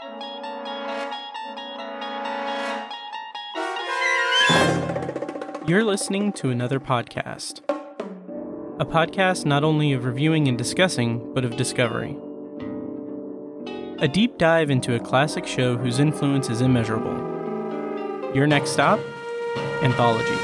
You're listening to another podcast. A podcast not only of reviewing and discussing, but of discovery. A deep dive into a classic show whose influence is immeasurable. Your next stop? Anthology.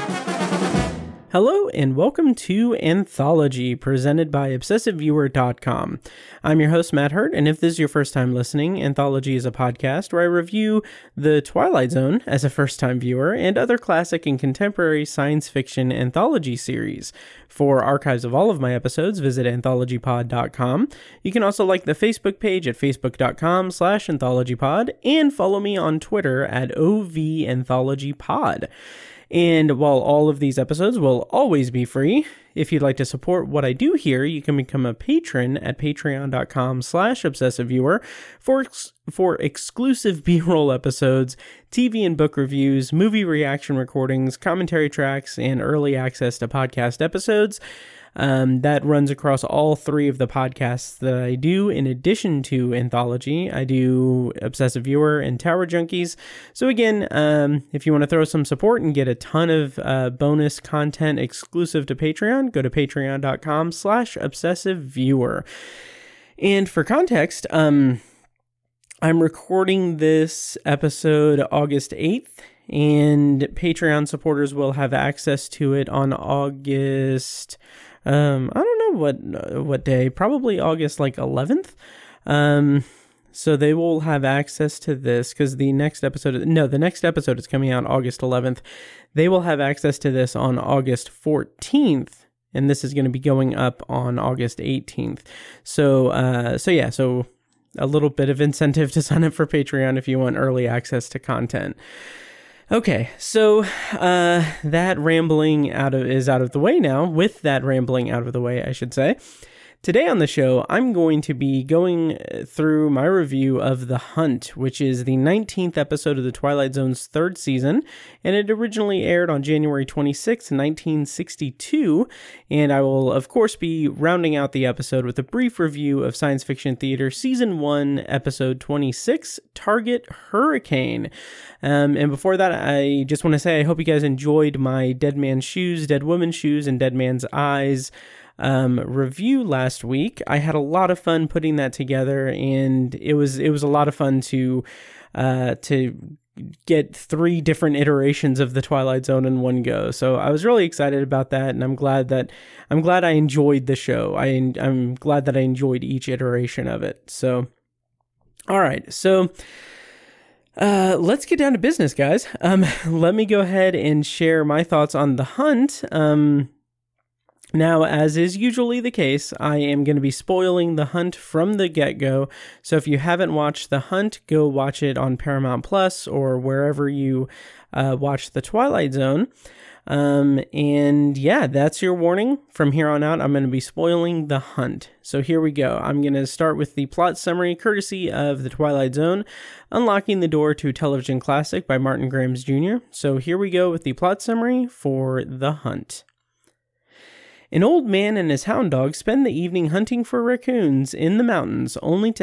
Hello and welcome to Anthology, presented by ObsessiveViewer.com. I'm your host, Matt Hurt, and if this is your first time listening, Anthology is a podcast where I review The Twilight Zone as a first-time viewer and other classic and contemporary science fiction anthology series. For archives of all of my episodes, visit anthologypod.com. You can also like the Facebook page at facebook.com/anthologypod and follow me on Twitter at OVAnthologyPod. And while all of these episodes will always be free, if you'd like to support what I do here, you can become a patron at patreon.com/obsessiveviewer for exclusive B-roll episodes, TV and book reviews, movie reaction recordings, commentary tracks, and early access to podcast episodes. That runs across all three of the podcasts that I do. In addition to Anthology, I do Obsessive Viewer and Tower Junkies. So again, if you want to throw some support and get a ton of bonus content exclusive to Patreon, go to patreon.com/obsessiveviewer. And for context, I'm recording this episode August 8th, and Patreon supporters will have access to it on August... I don't know what day, probably August 11th. So they will have access to this because the next episode is coming out August 11th. They will have access to this on August 14th, and this is going to be going up on August 18th. So a little bit of incentive to sign up for Patreon if you want early access to content. Okay, so that rambling is out of the way now. With that rambling out of the way, I should say. Today on the show, I'm going to be going through my review of The Hunt, which is the 19th episode of The Twilight Zone's third season, and it originally aired on January 26, 1962, and I will, of course, be rounding out the episode with a brief review of Science Fiction Theater Season 1, Episode 26, Target Hurricane. And before that, I just want to say I hope you guys enjoyed my Dead Man's Shoes, Dead Woman's Shoes, and Dead Man's Eyes review last week. I had a lot of fun putting that together, and it was a lot of fun to get three different iterations of the Twilight Zone in one go. So I was really excited about that, and I'm glad I enjoyed the show. I'm glad that I enjoyed each iteration of it. So, all right, so let's get down to business, guys. Let me go ahead and share my thoughts on The Hunt. Now, as is usually the case, I am going to be spoiling The Hunt from the get-go, so if you haven't watched The Hunt, go watch it on Paramount Plus or wherever you watch The Twilight Zone. And yeah, that's your warning. From here on out, I'm going to be spoiling The Hunt. So here we go. I'm going to start with the plot summary courtesy of The Twilight Zone, Unlocking the Door to Television Classic by Martin Grahams Jr. So here we go with the plot summary for The Hunt. An old man and his hound dog spend the evening hunting for raccoons in the mountains, only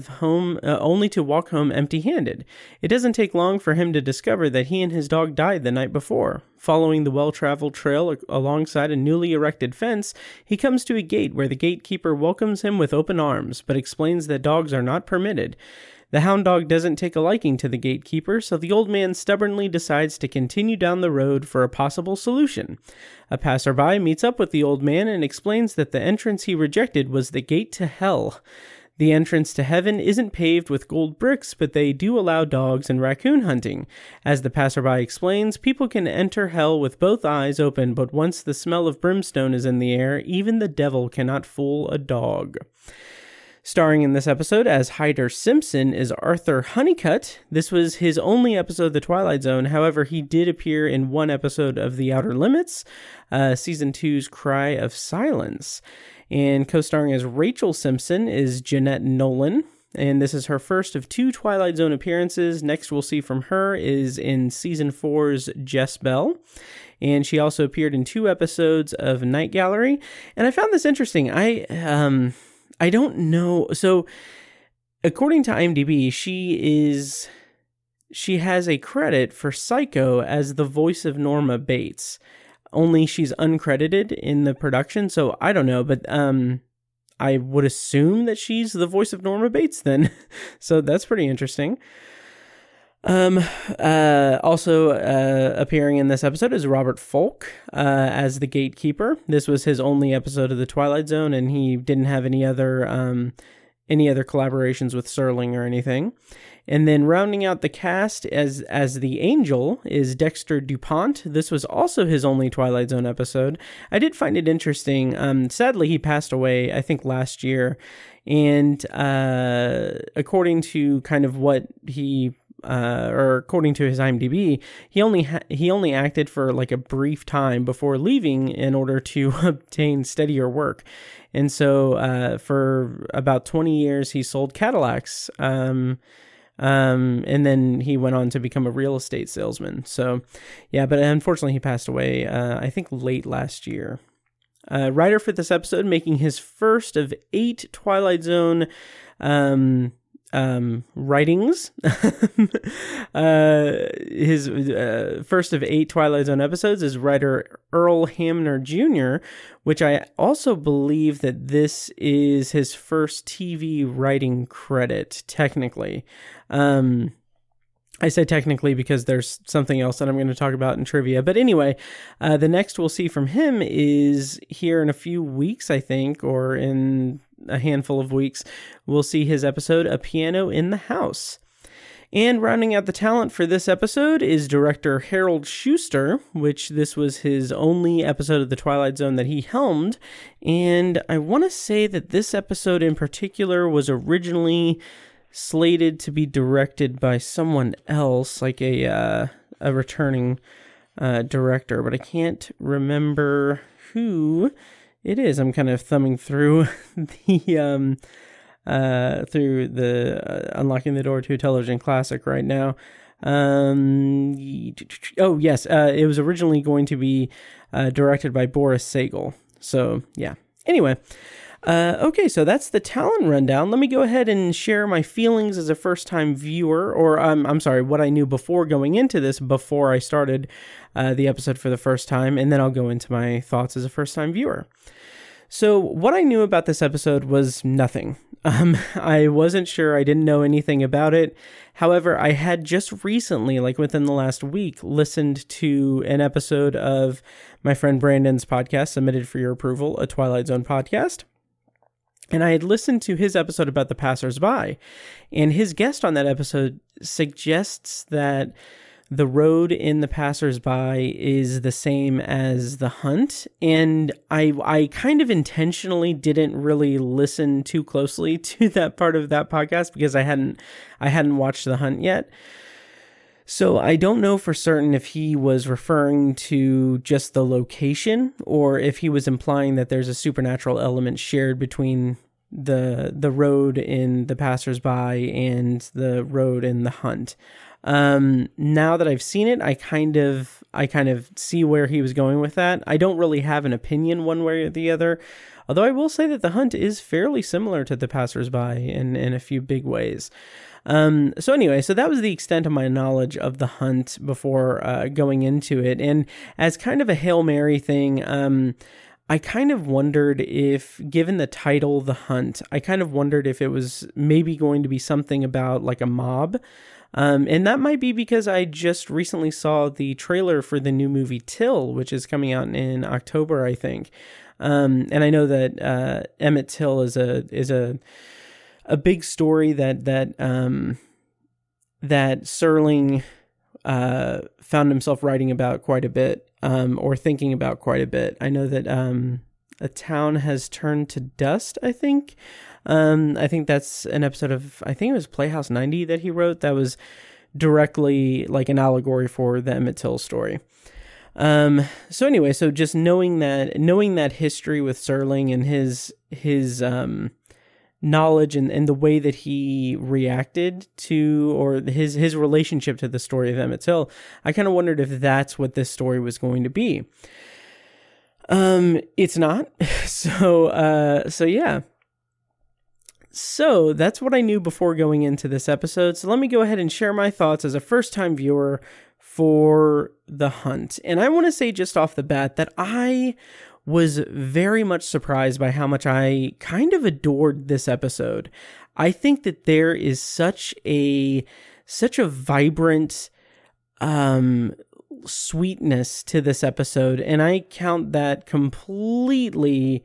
to walk home empty-handed. It doesn't take long for him to discover that he and his dog died the night before. Following the well-traveled trail alongside a newly erected fence, he comes to a gate where the gatekeeper welcomes him with open arms, but explains that dogs are not permitted. The hound dog doesn't take a liking to the gatekeeper, so the old man stubbornly decides to continue down the road for a possible solution. A passerby meets up with the old man and explains that the entrance he rejected was the gate to hell. The entrance to heaven isn't paved with gold bricks, but they do allow dogs and raccoon hunting. As the passerby explains, people can enter hell with both eyes open, but once the smell of brimstone is in the air, even the devil cannot fool a dog. Starring in this episode as Hyder Simpson is Arthur Honeycutt. This was his only episode of The Twilight Zone. However, he did appear in one episode of The Outer Limits, Season 2's Cry of Silence. And co-starring as Rachel Simpson is Jeanette Nolan. And this is her first of 2 Twilight Zone appearances. Next we'll see from her is in Season 4's Jess Bell. And she also appeared in 2 episodes of Night Gallery. And I found this interesting. I don't know. So according to IMDb, she has a credit for Psycho as the voice of Norma Bates. Only she's uncredited in the production, so I don't know, but I would assume that she's the voice of Norma Bates then. So that's pretty interesting. Also appearing in this episode is Robert Folk as the gatekeeper. This was his only episode of The Twilight Zone, and he didn't have any other collaborations with Serling or anything. And then rounding out the cast as the Angel is Dexter DuPont. This was also his only Twilight Zone episode. I did find it interesting. Sadly, he passed away, I think, last year. And according to kind of what he... or according to his IMDb, he only acted for like a brief time before leaving in order to obtain steadier work. And so for about 20 years, he sold Cadillacs. And then he went on to become a real estate salesman. So, yeah, but unfortunately he passed away, I think late last year. Writer for this episode, making his first of 8 Twilight Zone writings. His first of 8 Twilight Zone episodes is writer Earl Hamner Jr., which I also believe that this is his first TV writing credit, technically. I say technically because there's something else that I'm going to talk about in trivia. But anyway, the next we'll see from him is here in a few weeks, I think, or in a handful of weeks, we'll see his episode, A Piano in the House. And rounding out the talent for this episode is director Harold Schuster, which this was his only episode of The Twilight Zone that he helmed. And I want to say that this episode in particular was originally slated to be directed by someone else, like a returning director, but I can't remember who it is. I'm kind of thumbing through the Unlocking the Door to a Television Classic right now. Oh yes, it was originally going to be directed by Boris Sagal. So yeah. Anyway. Okay, so that's the talent rundown. Let me go ahead and share my feelings as a first-time viewer, or I'm sorry, what I knew before going into this, before I started the episode for the first time, and then I'll go into my thoughts as a first-time viewer. So what I knew about this episode was nothing. I wasn't sure. I didn't know anything about it. However, I had just recently, like within the last week, listened to an episode of my friend Brandon's podcast, Submitted for Your Approval, a Twilight Zone podcast. And I had listened to his episode about the passersby, and his guest on that episode suggests that the road in the passersby is the same as the hunt. And I kind of intentionally didn't really listen too closely to that part of that podcast because I hadn't watched the hunt yet. So I don't know for certain if he was referring to just the location or if he was implying that there's a supernatural element shared between the road in the passersby and the road in the hunt. Now that I've seen it, I kind of see where he was going with that. I don't really have an opinion one way or the other, although I will say that the hunt is fairly similar to the passersby in a few big ways. So anyway, so that was the extent of my knowledge of the hunt before going into it. And as kind of a Hail Mary thing, I kind of wondered if, given the title, The Hunt, I kind of wondered if it was maybe going to be something about like a mob. And that might be because I just recently saw the trailer for the new movie Till, which is coming out in October, I think. And I know that Emmett Till is a big story that Serling found himself writing about quite a bit, or thinking about quite a bit. I know that A Town Has Turned to Dust, I think. I think that's an episode of, I think it was Playhouse 90 that he wrote, that was directly like an allegory for the Emmett Till story. So anyway, so just knowing that history with Serling and his knowledge and the way that he reacted to, or his relationship to the story of Emmett Till, I kind of wondered if that's what this story was going to be. It's not. So yeah. So that's what I knew before going into this episode. So let me go ahead and share my thoughts as a first-time viewer for The Hunt. And I want to say just off the bat that I was very much surprised by how much I kind of adored this episode. I think that there is such a vibrant sweetness to this episode, and I count that completely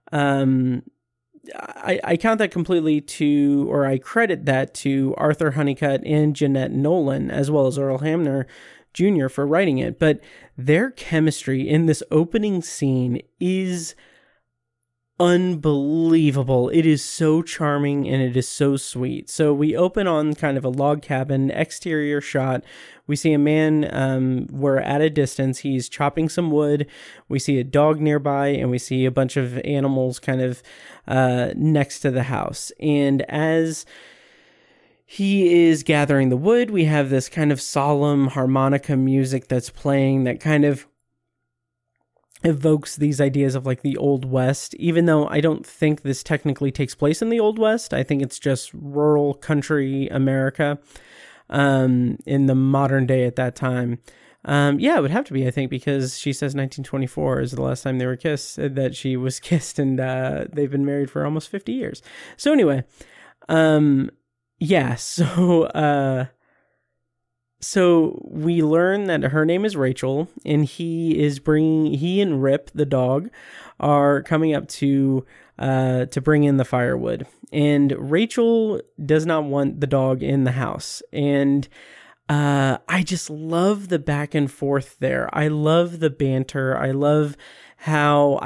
I count that completely to, or I credit that to Arthur Honeycutt and Jeanette Nolan, as well as Earl Hamner Jr. for writing it. But their chemistry in this opening scene is unbelievable. It is so charming and it is so sweet. So we open on kind of a log cabin exterior shot. We see a man, we're at a distance, he's chopping some wood. We see a dog nearby and we see a bunch of animals kind of next to the house. And as he is gathering the wood, we have this kind of solemn harmonica music that's playing that kind of evokes these ideas of like the Old West, even though I don't think this technically takes place in the Old West. I think it's just rural country America in the modern day at that time. Yeah, it would have to be, I think, because she says 1924 is the last time they were kissed, that she was kissed, and they've been married for almost 50 years. So anyway, yeah, so we learn that her name is Rachel, and he and Rip, the dog, are coming up to bring in the firewood. And Rachel does not want the dog in the house. And I just love the back and forth there. I love the banter. I love how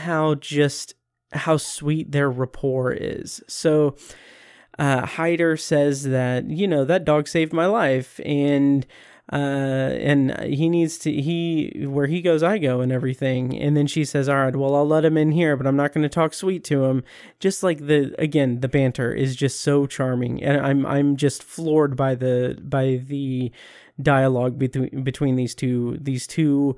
sweet their rapport is. So Hyder says that, that dog saved my life, and he needs to, where he goes, I go, and everything. And then she says, all right, well, I'll let him in here, but I'm not going to talk sweet to him. Just like the banter is just so charming. And I'm just floored by the dialogue between these two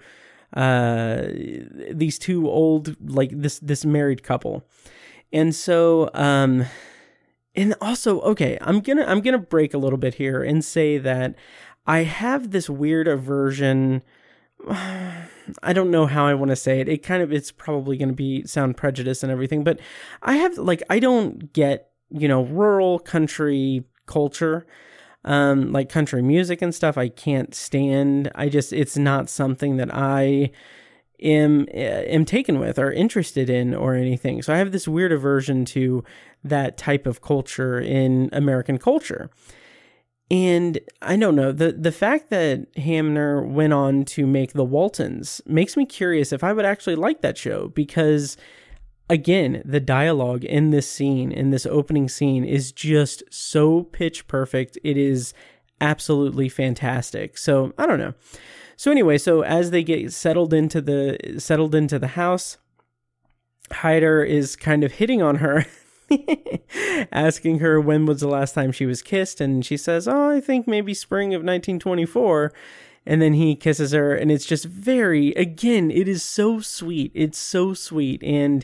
old, like this married couple. And so, and also, okay, I'm gonna break a little bit here and say that I have this weird aversion. I don't know how I want to say it. It's probably going to sound prejudiced and everything, but I don't get, rural country culture, like country music and stuff. I can't stand. It's not something that I am taken with or interested in or anything. So I have this weird aversion to that type of culture in American culture. And I don't know, the fact that Hamner went on to make The Waltons makes me curious if I would actually like that show, because again, the dialogue in this scene, in this opening scene, is just so pitch perfect. It is absolutely fantastic. So I don't know. So anyway, so as they get settled into the house, Hyder is kind of hitting on her, asking her when was the last time she was kissed, and she says, "Oh, I think maybe spring of 1924." And then he kisses her, and it's just it is so sweet. It's so sweet, and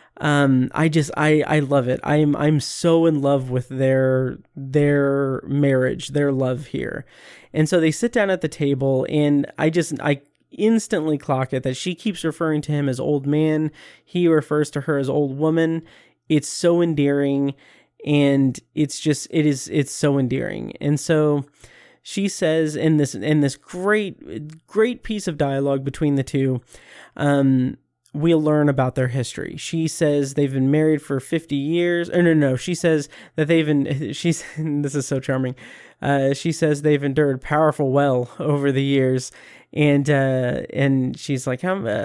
I love it. I'm so in love with their marriage, their love here. And so they sit down at the table, and I instantly clock it that she keeps referring to him as old man. He refers to her as old woman. It's so endearing, and it's so endearing. And so she says in this great piece of dialogue between the two, we'll learn about their history. She says they've been married for 50 years. Or no. She says that this is so charming. She says they've endured powerful well over the years. And she's like,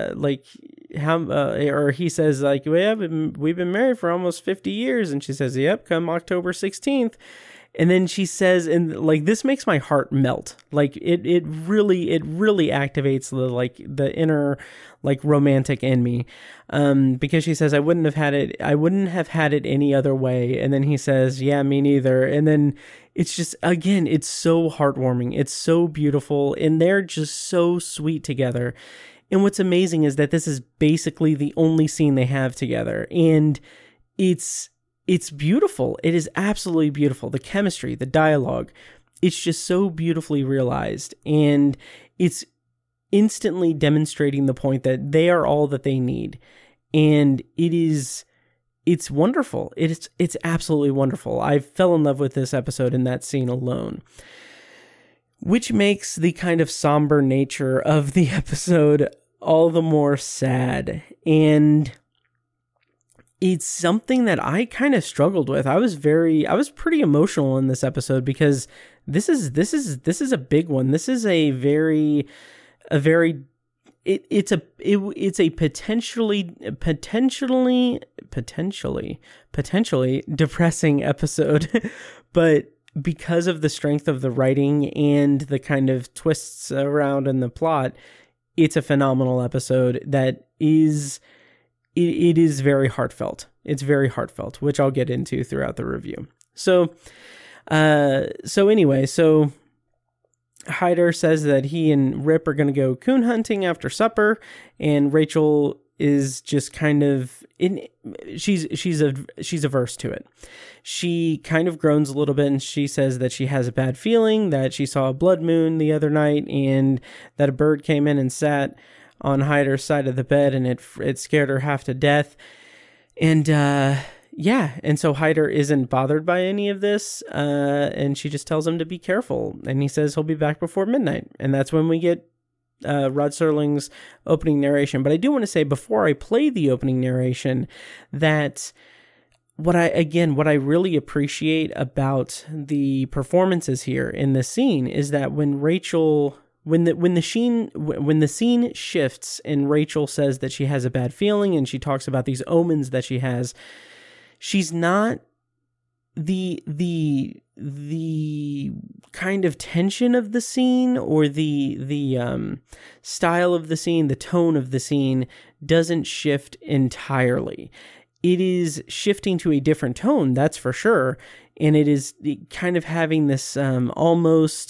or he says like, we've been married for almost 50 years. And she says, yep, come October 16th. And then she says, and like, this makes my heart melt. Like it really activates the inner like romantic in me. Because she says, I wouldn't have had it any other way. And then he says, yeah, me neither. And then it's just, again, it's so heartwarming. It's so beautiful. And they're just so sweet together. And what's amazing is that this is basically the only scene they have together. And it's it's beautiful. It is absolutely beautiful. The chemistry, the dialogue, it's just so beautifully realized. And it's instantly demonstrating the point that they are all that they need. And it's wonderful. It's absolutely wonderful. I fell in love with this episode in that scene alone, which makes the kind of somber nature of the episode all the more sad. And it's something that I kind of struggled with. I was pretty emotional in this episode because this is a big one. This is it's a potentially depressing episode, but because of the strength of the writing and the kind of twists around in the plot, it's a phenomenal episode that is, it is very heartfelt. It's very heartfelt, which I'll get into throughout the review. So Hyder says that he and Rip are going to go coon hunting after supper, and Rachel is just kind of she's averse to it. She kind of groans a little bit, and she says that she has a bad feeling, that she saw a blood moon the other night, and that a bird came in and sat on Hyder's side of the bed, and it scared her half to death. And and so Hyder isn't bothered by any of this, and she just tells him to be careful, and he says he'll be back before midnight, and that's when we get Rod Serling's opening narration. But I do want to say, before I play the opening narration, that what I really appreciate about the performances here in this scene is that when the scene shifts and Rachel says that she has a bad feeling and she talks about these omens that she has, she's not the kind of tension of the scene or the style of the scene, the tone of the scene doesn't shift entirely. It is shifting to a different tone, that's for sure, and it is kind of having this almost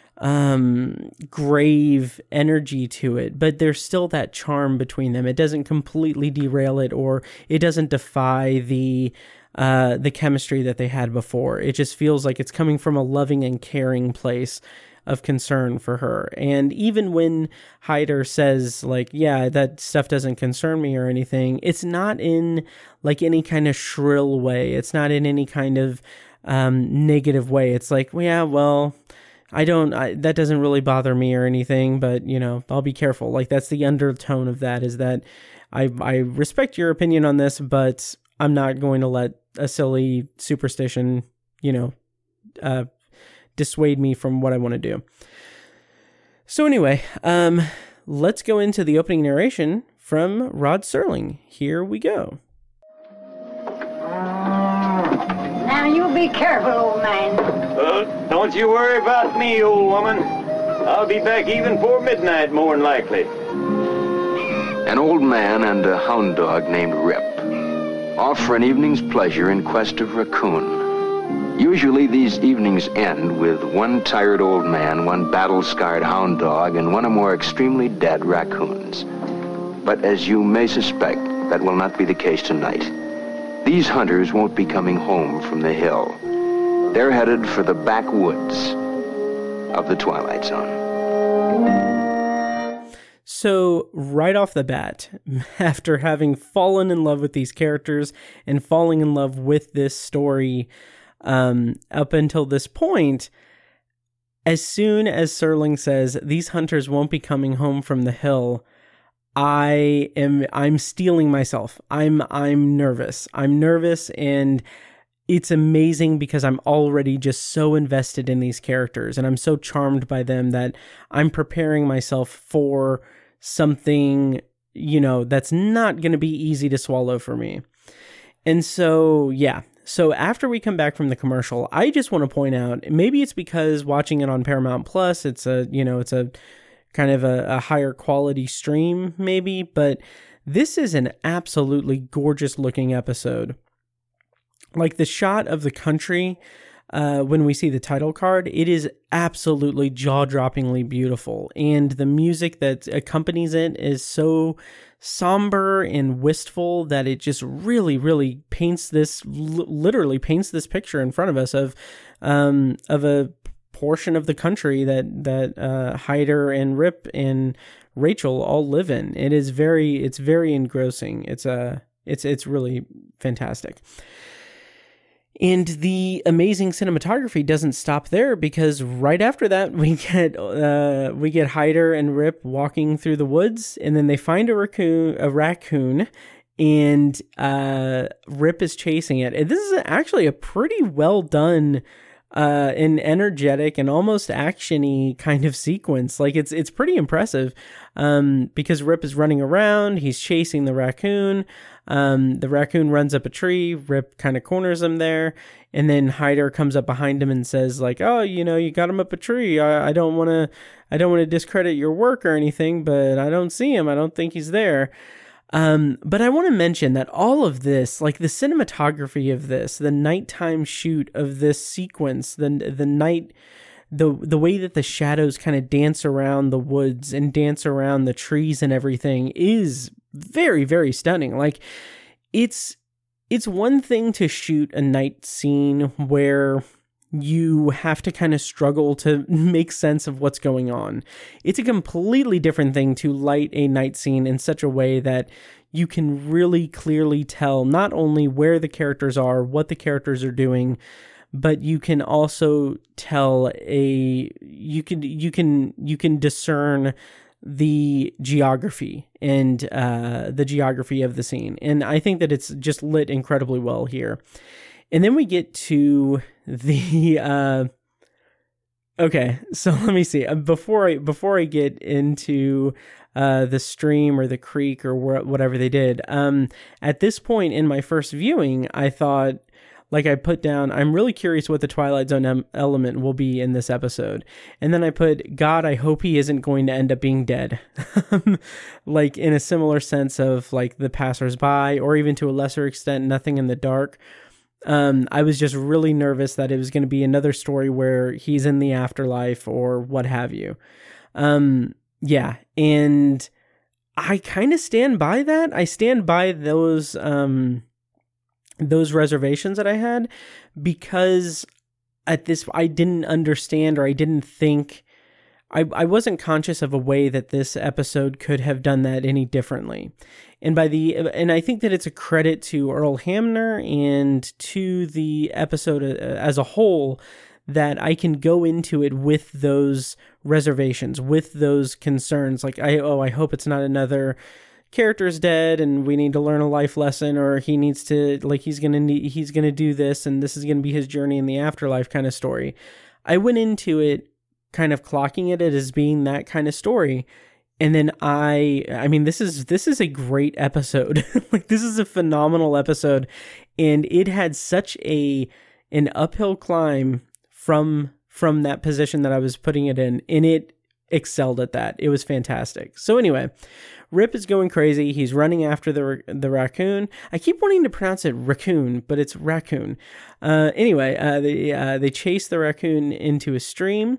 grave energy to it, but there's still that charm between them. It doesn't completely derail it, or it doesn't defy the chemistry that they had before. It just feels like it's coming from a loving and caring place of concern for her. And even when Hyder says, like, yeah, that stuff doesn't concern me or anything, it's not in like any kind of shrill way. It's not in any kind of negative way. It's like, well, yeah, well, that doesn't really bother me or anything, but, I'll be careful. Like, that's the undertone of that, is that I respect your opinion on this, but I'm not going to let a silly superstition, dissuade me from what I want to do. So anyway, let's go into the opening narration from Rod Serling. Here we go. Now you be careful, old man. Don't you worry about me, old woman. I'll be back even before midnight, more than likely. An old man and a hound dog named Rip off for an evening's pleasure in quest of raccoon. Usually these evenings end with one tired old man, one battle-scarred hound dog, and one or more extremely dead raccoons. But as you may suspect, that will not be the case tonight. These hunters won't be coming home from the hill. They're headed for the backwoods of the Twilight Zone. So right off the bat, after having fallen in love with these characters and falling in love with this story up until this point, as soon as Serling says these hunters won't be coming home from the hill, I'm stealing myself. I'm nervous. I'm nervous, and it's amazing because I'm already just so invested in these characters and I'm so charmed by them that I'm preparing myself for something, that's not going to be easy to swallow for me. And so, yeah. So after we come back from the commercial, I just want to point out, maybe it's because watching it on Paramount Plus, it's a kind of a higher quality stream, maybe, but this is an absolutely gorgeous looking episode. Like the shot of the country, when we see the title card, it is absolutely jaw-droppingly beautiful. And the music that accompanies it is so somber and wistful that it just really, really paints this, literally paints this picture in front of us of a portion of the country that Hyder and Rip and Rachel all live in. It's very engrossing. It's really fantastic. And the amazing cinematography doesn't stop there, because right after that we get Hyder and Rip walking through the woods, and then they find a raccoon, and Rip is chasing it. And this is actually a pretty well done an energetic and almost action-y kind of sequence. Like it's pretty impressive, because Rip is running around, he's chasing the raccoon. The raccoon runs up a tree, Rip kind of corners him there, and then Hyder comes up behind him and says like, "Oh, you got him up a tree. I don't want to discredit your work or anything, but I don't see him. I don't think he's there." But I want to mention that all of this, like the cinematography of this, the nighttime shoot of this sequence, the way that the shadows kind of dance around the woods and dance around the trees and everything is very, very stunning. Like it's one thing to shoot a night scene where you have to kind of struggle to make sense of what's going on. It's a completely different thing to light a night scene in such a way that you can really clearly tell not only where the characters are, what the characters are doing, but you can also tell you can discern the geography and the geography of the scene. And I think that it's just lit incredibly well here. And then we get to the okay, so let me see. Before I get into the stream or the creek or whatever they did, at this point in my first viewing, I thought, like I put down, I'm really curious what the Twilight Zone element will be in this episode. And then I put, God, I hope he isn't going to end up being dead. Like in a similar sense of like The Passersby, or even to a lesser extent, Nothing in the Dark. I was just really nervous that it was going to be another story where he's in the afterlife or what have you. Yeah. And I kind of stand by that. I stand by those reservations that I had, because at this, I didn't understand, or I didn't think, I wasn't conscious of a way that this episode could have done that any differently. And I think that it's a credit to Earl Hamner and to the episode as a whole that I can go into it with those reservations, with those concerns. Like, I hope it's not another character's dead and we need to learn a life lesson, or he needs to, like, he's going to do this and this is going to be his journey in the afterlife kind of story. I went into it kind of clocking it as being that kind of story. And then I mean, this is a great episode. Like, this is a phenomenal episode, and it had such an uphill climb from that position that I was putting it in, and it excelled at that. It was fantastic. So anyway, Rip is going crazy. He's running after the raccoon. I keep wanting to pronounce it raccoon, but it's raccoon. Anyway, they chase the raccoon into a stream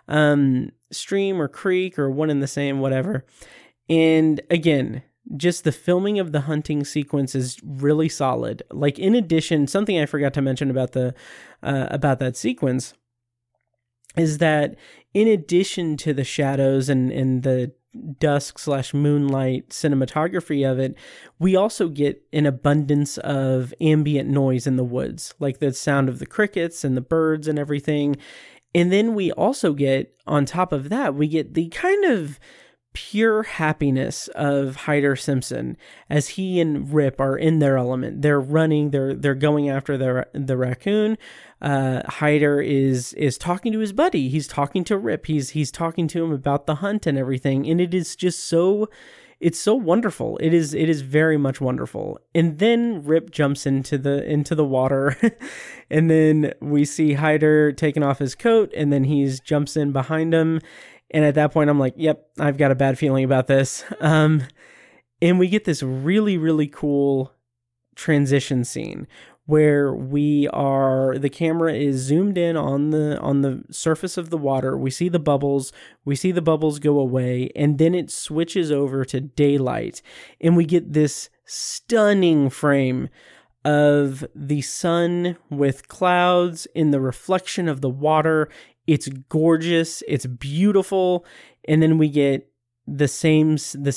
or creek, or one and the same, whatever. And again, just the filming of the hunting sequence is really solid. Like, in addition, something I forgot to mention about that sequence is that in addition to the shadows and the dusk/moonlight cinematography of it, we also get an abundance of ambient noise in the woods, like the sound of the crickets and the birds and everything. And then we also get, on top of that, we get the kind of pure happiness of Hyder Simpson as he and Rip are in their element. They're running, they're going after the raccoon. Hyder is talking to his buddy. He's talking to Rip. He's talking to him about the hunt and everything. And it is just it's so wonderful. It is very much wonderful. And then Rip jumps into the water, and then we see Hyder taking off his coat, and then he jumps in behind him. And at that point, I'm like, yep, I've got a bad feeling about this. And we get this really, really cool transition scene where the camera is zoomed in on the surface of the water. We see the bubbles go away, and then it switches over to daylight, and we get this stunning frame of the sun with clouds in the reflection of the water. It's gorgeous. It's beautiful. And then we get the same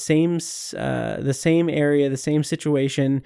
area, the same situation,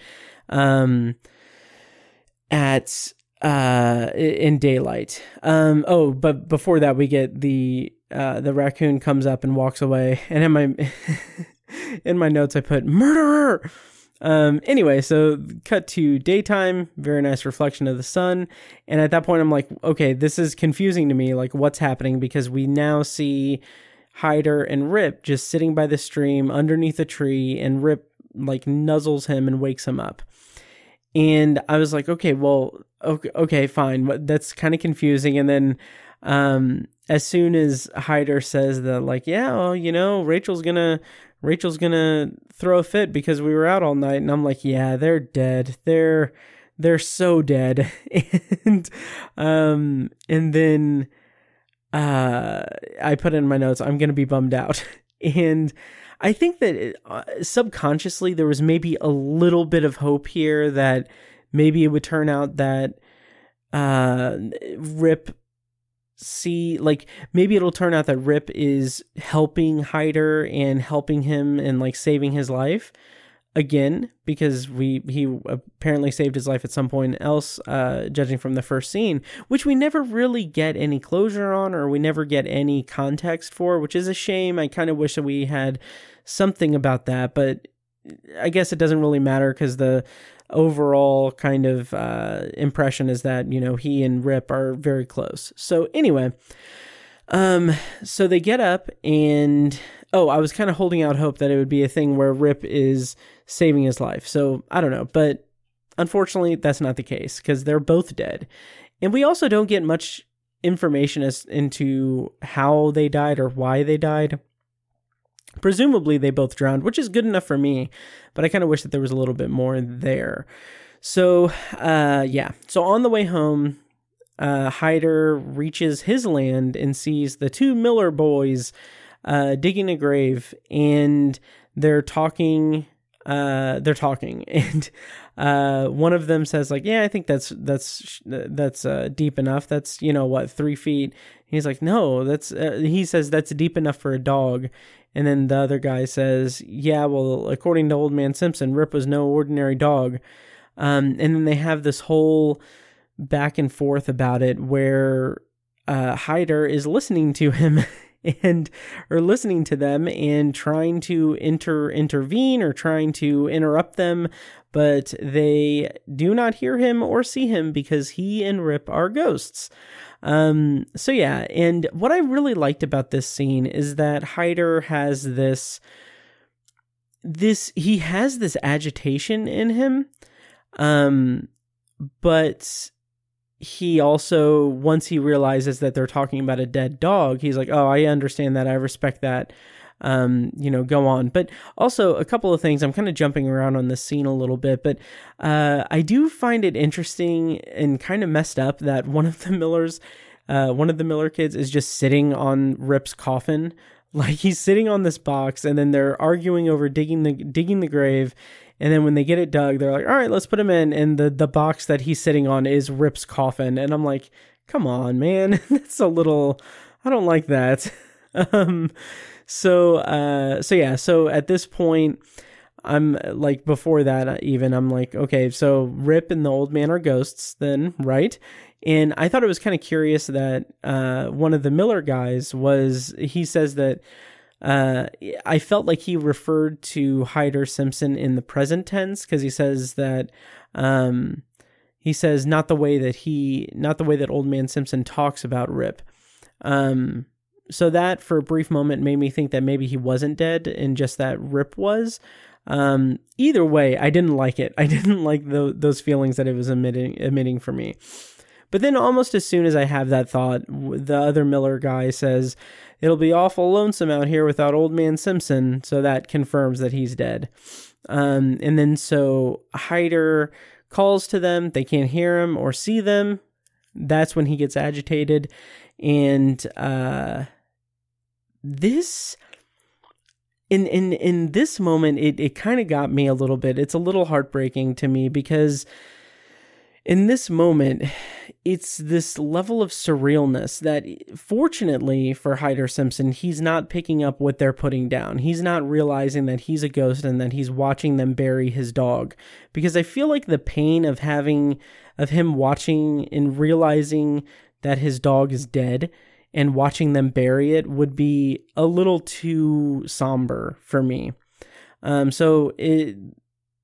in daylight. But before that, we get the raccoon comes up and walks away. And in my notes, I put murderer. Anyway, so cut to daytime, very nice reflection of the sun. And at that point, I'm like, okay, this is confusing to me. Like, what's happening? Because we now see Hyder and Rip just sitting by the stream underneath a tree, and Rip like nuzzles him and wakes him up. And I was like, okay, fine. That's kind of confusing. And then, as soon as Hyder says that, like, yeah, well, you know, Rachel's gonna throw a fit because we were out all night. And I'm like, yeah, they're dead. They're so dead. And then, I put in my notes, I'm going to be bummed out. And I think that subconsciously there was maybe a little bit of hope here that maybe it would turn out that, maybe it'll turn out that Rip is helping Hyder and helping him and like saving his life again, because he apparently saved his life at some point else, judging from the first scene, which we never really get any closure on, or we never get any context for, which is a shame. I kind of wish that we had something about that, but I guess it doesn't really matter because the overall kind of impression is that, you know, he and Rip are very close. So anyway, so they get up and, I was kind of holding out hope that it would be a thing where Rip is saving his life. So I don't know, but unfortunately that's not the case because they're both dead. And we also don't get much information as into how they died or why they died. Presumably they both drowned, which is good enough for me, but I kind of wish that there was a little bit more there. So, So on the way home, Hyder reaches his land and sees the two Miller boys digging a grave, and they're talking, and one of them says, like, yeah, I think that's deep enough. That's, 3 feet. He's like, no, he says that's deep enough for a dog. And then the other guy says, yeah, well, according to Old Man Simpson, Rip was no ordinary dog. And then they have this whole back and forth about it where Hyder is listening to him or listening to them and trying to intervene or trying to interrupt them, but they do not hear him or see him because he and Rip are ghosts. So yeah, and what I really liked about this scene is that Hyder has this agitation in him, but he also, once he realizes that they're talking about a dead dog, he's like, oh, I understand that, I respect that, go on. But also a couple of things, I'm kind of jumping around on this scene a little bit, but I do find it interesting and kind of messed up that one of the Miller kids is just sitting on Rip's coffin. Like, he's sitting on this box, and then they're arguing over digging the grave. And then when they get it dug, they're like, all right, let's put him in. And the box that he's sitting on is Rip's coffin. And I'm like, come on, man. That's a little, I don't like that. So at this point, I'm like, before that even, I'm like, okay, so Rip and the old man are ghosts then, right? And I thought it was kind of curious that one of the Miller guys he says that I felt like he referred to Hyder Simpson in the present tense, because he says that not the way that Old Man Simpson talks about Rip. So that for a brief moment made me think that maybe he wasn't dead and just that Rip was. Either way, I didn't like it. I didn't like those feelings that it was emitting for me. But then almost as soon as I have that thought, the other Miller guy says, it'll be awful lonesome out here without Old Man Simpson. So that confirms that he's dead. And then so Hyder calls to them. They can't hear him or see them. That's when he gets agitated. And this, in this moment, it kind of got me a little bit. It's a little heartbreaking to me because in this moment, it's this level of surrealness that, fortunately for Hyder Simpson, he's not picking up what they're putting down. He's not realizing that he's a ghost and that he's watching them bury his dog. Because I feel like the pain of him watching and realizing that his dog is dead and watching them bury it would be a little too somber for me. So in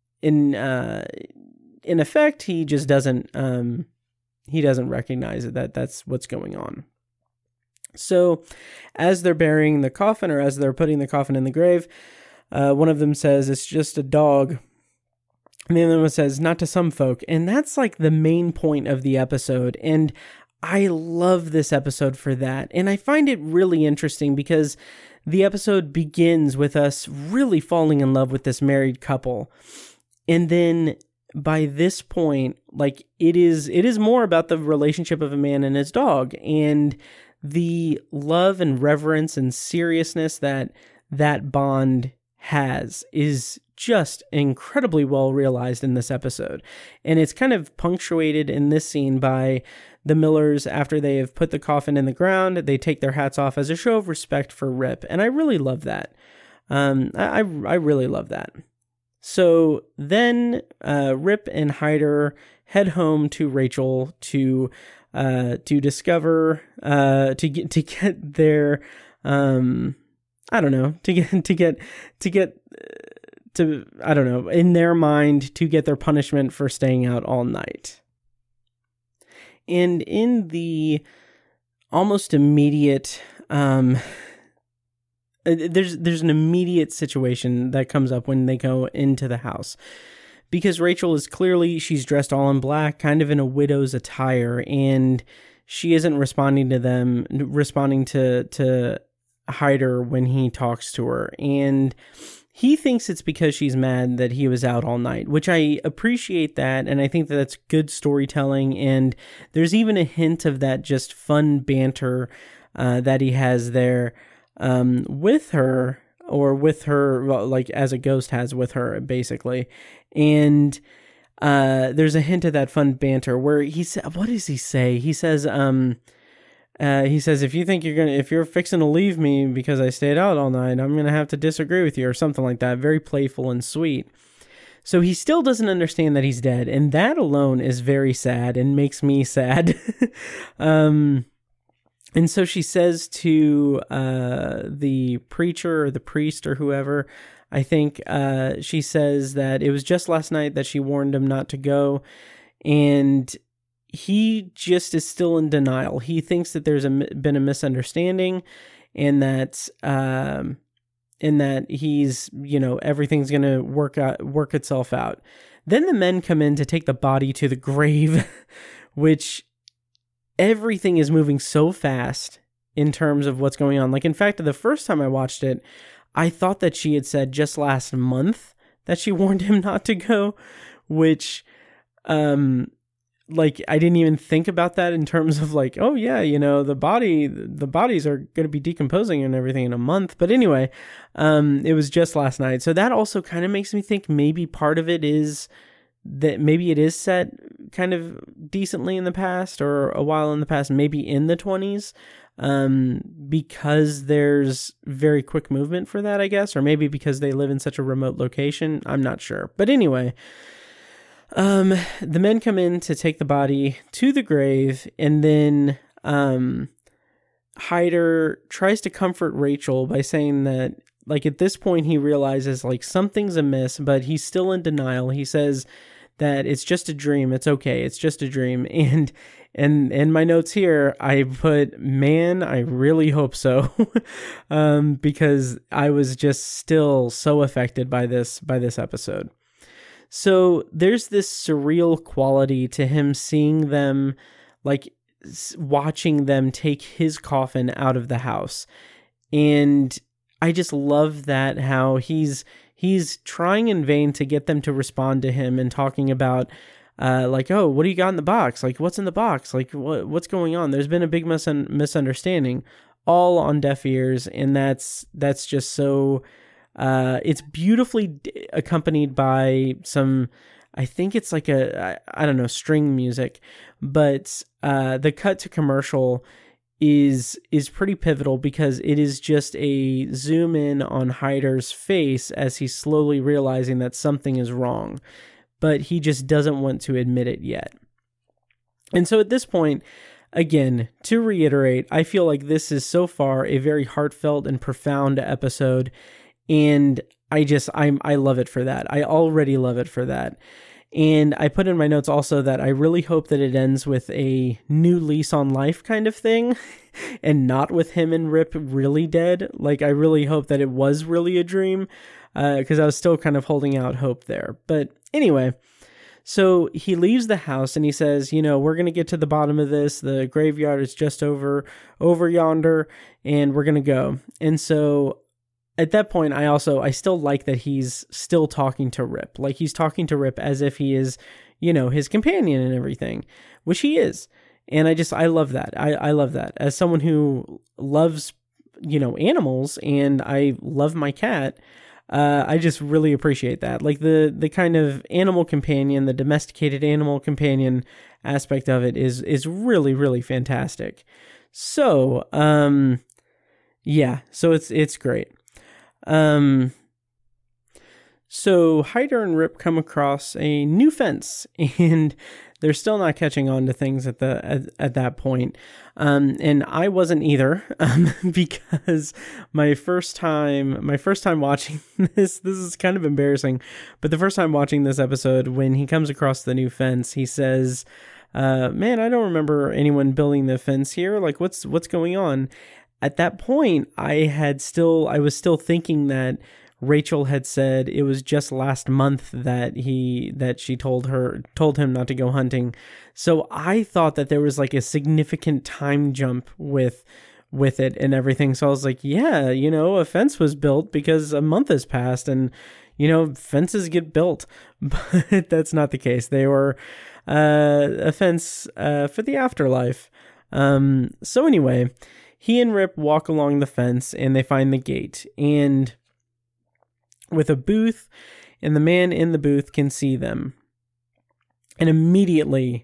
effect, he just doesn't recognize it, that's what's going on. So as they're burying the coffin, or as they're putting the coffin in the grave, one of them says, "It's just a dog." And the other one says, "Not to some folk." And that's like the main point of the episode. And I love this episode for that. And I find it really interesting because the episode begins with us really falling in love with this married couple. And then by this point, like it is more about the relationship of a man and his dog, and the love and reverence and seriousness that bond has is just incredibly well realized in this episode. And it's kind of punctuated in this scene by the Millers. After they have put the coffin in the ground, they take their hats off as a show of respect for Rip. And I really love that. I really love that. So then Rip and Hyder head home to Rachel to discover to get their I don't know, in their mind, to get their punishment for staying out all night. And in the almost immediate there's an immediate situation that comes up when they go into the house, because Rachel is clearly, she's dressed all in black, kind of in a widow's attire, and she isn't responding to Hyder when he talks to her. And he thinks it's because she's mad that he was out all night, which I appreciate that, and I think that's good storytelling, and there's even a hint of that just fun banter that he has there with her, well, like as a ghost has with her, basically. And there's a hint of that fun banter where he said, what does he say? He says, if you're fixing to leave me because I stayed out all night, I'm going to have to disagree with you, or something like that. Very playful and sweet. So he still doesn't understand that he's dead. And that alone is very sad and makes me sad. And so she says to the preacher or the priest or whoever, I think, she says that it was just last night that she warned him not to go. And he just is still in denial. He thinks that there's been a misunderstanding, and that he's, everything's going to work itself out. Then the men come in to take the body to the grave, which everything is moving so fast in terms of what's going on. Like, in fact, the first time I watched it, I thought that she had said just last month that she warned him not to go, which, like, I didn't even think about that in terms of like, oh yeah, the bodies are going to be decomposing and everything in a month. But anyway, it was just last night. So that also kind of makes me think maybe part of it is that maybe it is set kind of decently in the past, or a while in the past, maybe in the 20s, because there's very quick movement for that, I guess, or maybe because they live in such a remote location. I'm not sure. But anyway, the men come in to take the body to the grave, and then Hyder tries to comfort Rachel by saying that, like, at this point he realizes like something's amiss, but he's still in denial. He says that it's just a dream. It's okay. It's just a dream. And in my notes here, I put, man, I really hope so. Because I was just still so affected by this episode. So there's this surreal quality to him seeing them, like watching them take his coffin out of the house. And I just love that, how he's trying in vain to get them to respond to him, and talking about like, oh, what do you got in the box? Like, what's in the box? Like, what's going on? There's been a big misunderstanding, all on deaf ears, and that's just so. It's beautifully accompanied by some, I think it's like I don't know, string music, but the cut to commercial is pretty pivotal because it is just a zoom in on Hyder's face as he's slowly realizing that something is wrong, but he just doesn't want to admit it yet. And so at this point, again, to reiterate, I feel like this is so far a very heartfelt and profound episode, and I love it for that. I already love it for that. And I put in my notes also that I really hope that it ends with a new lease on life kind of thing and not with him and Rip really dead. Like, I really hope that it was really a dream because I was still kind of holding out hope there. But anyway, so he leaves the house and he says, we're going to get to the bottom of this. The graveyard is just over yonder and we're going to go. And so at that point, I still like that he's still talking to Rip. Like, he's talking to Rip as if he is, his companion and everything, which he is. And I love that. I love that. As someone who loves, animals, and I love my cat, I just really appreciate that. Like, the kind of animal companion, the domesticated animal companion aspect of it is really, really fantastic. So, yeah, so it's great. So Hyder and Rip come across a new fence, and they're still not catching on to things at that point. And I wasn't either, because my first time watching this is kind of embarrassing, but the first time watching this episode, when he comes across the new fence, he says, man, I don't remember anyone building the fence here. Like, what's going on? At that point, I was still thinking that Rachel had said it was just last month that she told him not to go hunting. So I thought that there was like a significant time jump with it and everything. So I was like, yeah, a fence was built because a month has passed, and fences get built. But that's not the case. They were a fence for the afterlife. So anyway, he and Rip walk along the fence and they find the gate, and with a booth, and the man in the booth can see them. And immediately,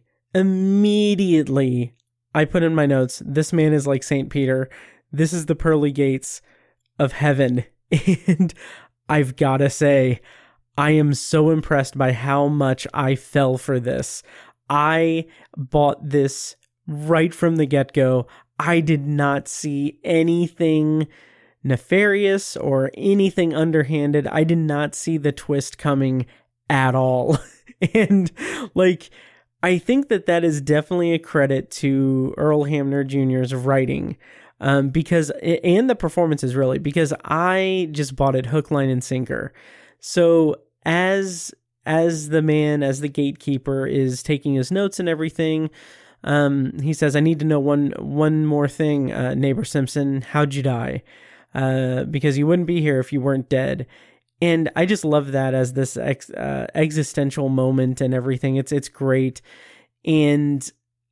I put in my notes, this man is like St. Peter. This is the pearly gates of heaven. And I've got to say, I am so impressed by how much I fell for this. I bought this right from the get-go. I did not see anything nefarious or anything underhanded. I did not see the twist coming at all. And I think that is definitely a credit to Earl Hamner Jr.'s writing, because the performances, really, because I just bought it hook, line, and sinker. So as the gatekeeper is taking his notes and everything, he says, I need to know one more thing, Neighbor Simpson. How'd you die? Because you wouldn't be here if you weren't dead. And I just love that as this existential moment and everything. It's great. And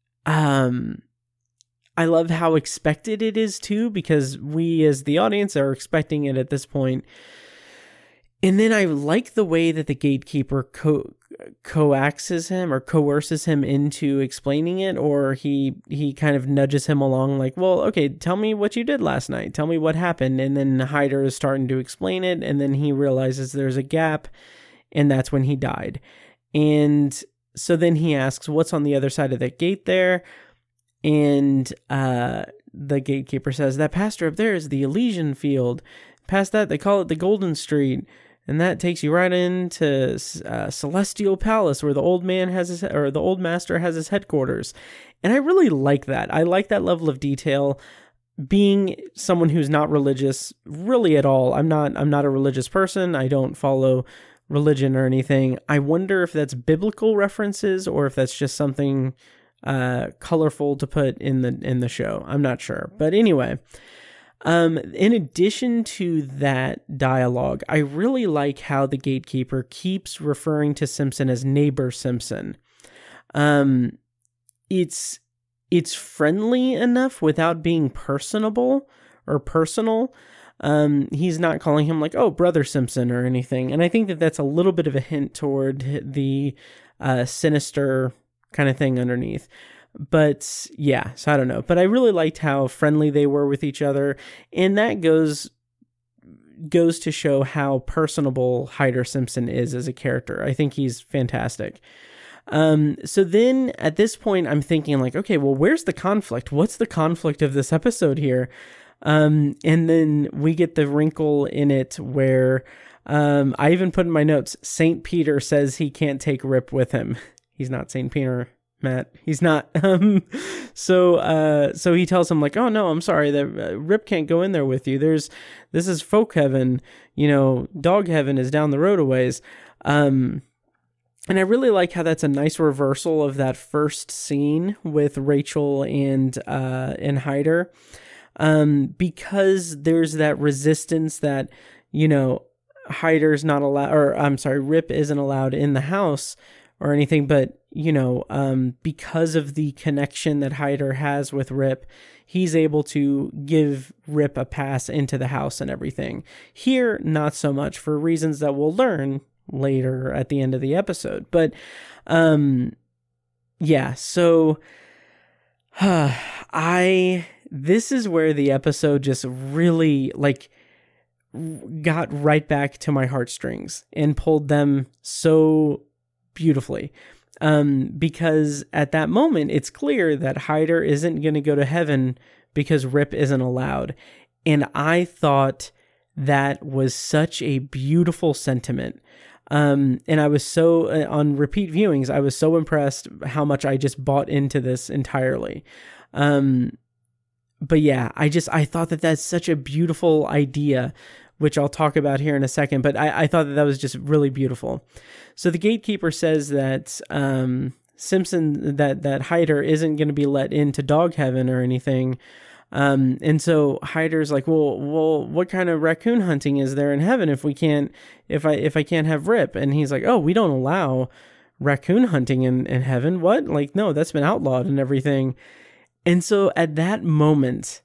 I love how expected it is too, because we as the audience are expecting it at this point. And then I like the way that the gatekeeper coaxes him or coerces him into explaining it, or he kind of nudges him along like, well, okay, tell me what you did last night. Tell me what happened. And then Hyder is starting to explain it, and then he realizes there's a gap, and that's when he died. And so then he asks, what's on the other side of that gate there? And the gatekeeper says, that pasture up there is the Elysian Field. Past that, they call it the Golden Street. And that takes you right into Celestial Palace, where the old master has his headquarters. And I really like that. I like that level of detail. Being someone who's not religious really at all, I'm not a religious person. I don't follow religion or anything. I wonder if that's biblical references or if that's just something colorful to put in the show. I'm not sure. But anyway, in addition to that dialogue, I really like how the gatekeeper keeps referring to Simpson as Neighbor Simpson. it's friendly enough without being personable or personal. He's not calling him like, oh, Brother Simpson or anything. And I think that that's a little bit of a hint toward the sinister kind of thing underneath. But yeah, so I don't know. But I really liked how friendly they were with each other. And that goes to show how personable Hyder Simpson is as a character. I think he's fantastic. So then at this point, I'm thinking like, okay, well, where's the conflict? What's the conflict of this episode here? And then we get the wrinkle in it where, I even put in my notes, St. Peter says he can't take Rip with him. He's not St. Peter, Matt. He's not. So he tells him like, oh no, I'm sorry that Rip can't go in there with you. This is folk heaven, dog heaven is down the road a ways. And I really like how that's a nice reversal of that first scene with Rachel and Hyder, because there's that resistance that, Hyder's not allowed, or I'm sorry, Rip isn't allowed in the house or anything, but, because of the connection that Hyder has with Rip, he's able to give Rip a pass into the house and everything. Here, not so much, for reasons that we'll learn later at the end of the episode. But, yeah, so, this is where the episode just really, got right back to my heartstrings and pulled them so beautifully. Because at that moment, it's clear that Hyder isn't going to go to heaven because Rip isn't allowed. And I thought that was such a beautiful sentiment. And I was so, on repeat viewings, I was so impressed how much I just bought into this entirely. But yeah, I thought that that's such a beautiful idea, which I'll talk about here in a second, but I thought that was just really beautiful. So the gatekeeper says that Simpson, that Hyder isn't going to be let into dog heaven or anything. And so Hyder's like, well, what kind of raccoon hunting is there in heaven if I can't have Rip? And he's like, oh, we don't allow raccoon hunting in heaven. What? Like, no, that's been outlawed and everything. And so at that moment,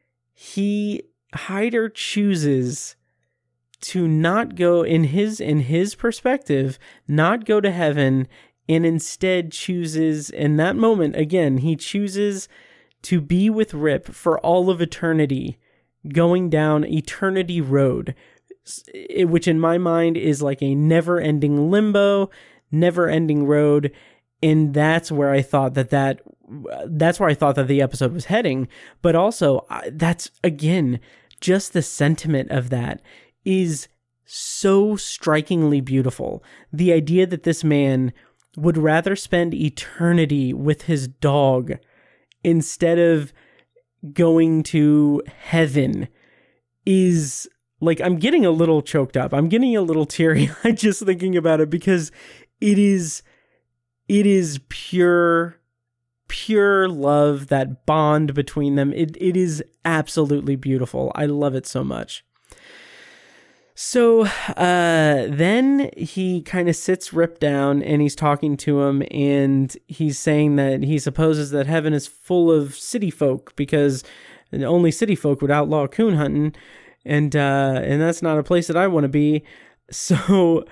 Hyder chooses to not go, in his perspective, not go to heaven, and instead chooses, in that moment, again, he chooses to be with Rip for all of eternity, going down Eternity Road, which in my mind is like a never-ending limbo, never-ending road, and that's where I thought that the episode was heading. But also, that's, again, just the sentiment of that is so strikingly beautiful. The idea that this man would rather spend eternity with his dog instead of going to heaven is, like, I'm getting a little choked up. I'm getting a little teary-eyed just thinking about it, because it is pure love, that bond between them. It is absolutely beautiful. I love it so much. So then he kind of sits Rip down and he's talking to him, and he's saying that he supposes that heaven is full of city folk because only city folk would outlaw coon hunting, and that's not a place that I want to be. So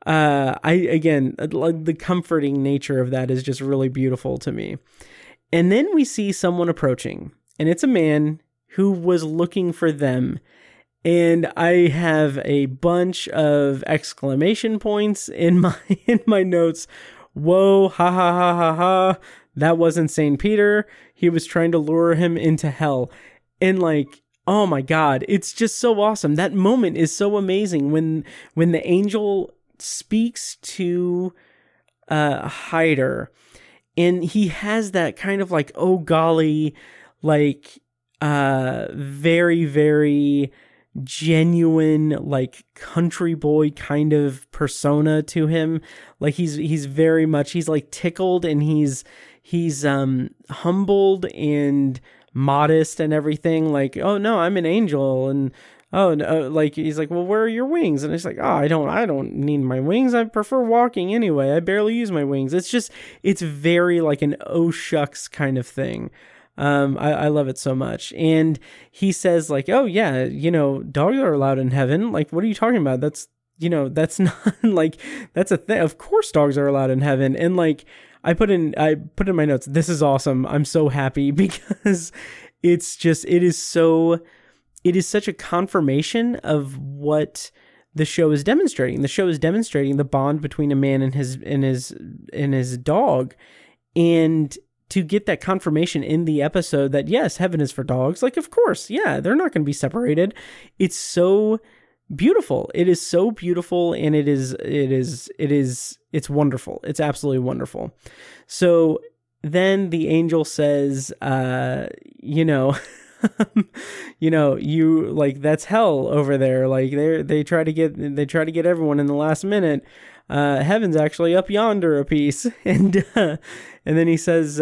the comforting nature of that is just really beautiful to me. And then we see someone approaching, and it's a man who was looking for them. And I have a bunch of exclamation points in my notes. Whoa, ha ha ha ha ha. That wasn't St. Peter. He was trying to lure him into hell. And like, oh my God, it's just so awesome. That moment is so amazing when the angel speaks to Hyder, and he has that kind of like, oh golly, like very, very genuine, like country boy kind of persona to him. Like he's very much, he's like tickled, and he's humbled and modest and everything. Like, oh no, I'm an angel, and oh no, like he's like, well, where are your wings? And it's like, oh, I don't need my wings. I prefer walking anyway. I barely use my wings. It's very like an oh shucks kind of thing. I love it so much. And he says like, oh yeah, dogs are allowed in heaven. Like, what are you talking about? That's not like, that's a thing. Of course dogs are allowed in heaven. And like, I put in my notes, this is awesome. I'm so happy because it is such a confirmation of what the show is demonstrating. The show is demonstrating the bond between a man and his dog. And to get that confirmation in the episode that yes, heaven is for dogs, like, of course, yeah, they're not going to be separated. It's so beautiful. It is so beautiful, and it's wonderful. It's absolutely wonderful. So then the angel says, you like, that's hell over there. Like they try to get everyone in the last minute. Heaven's actually up yonder a piece. And then he says,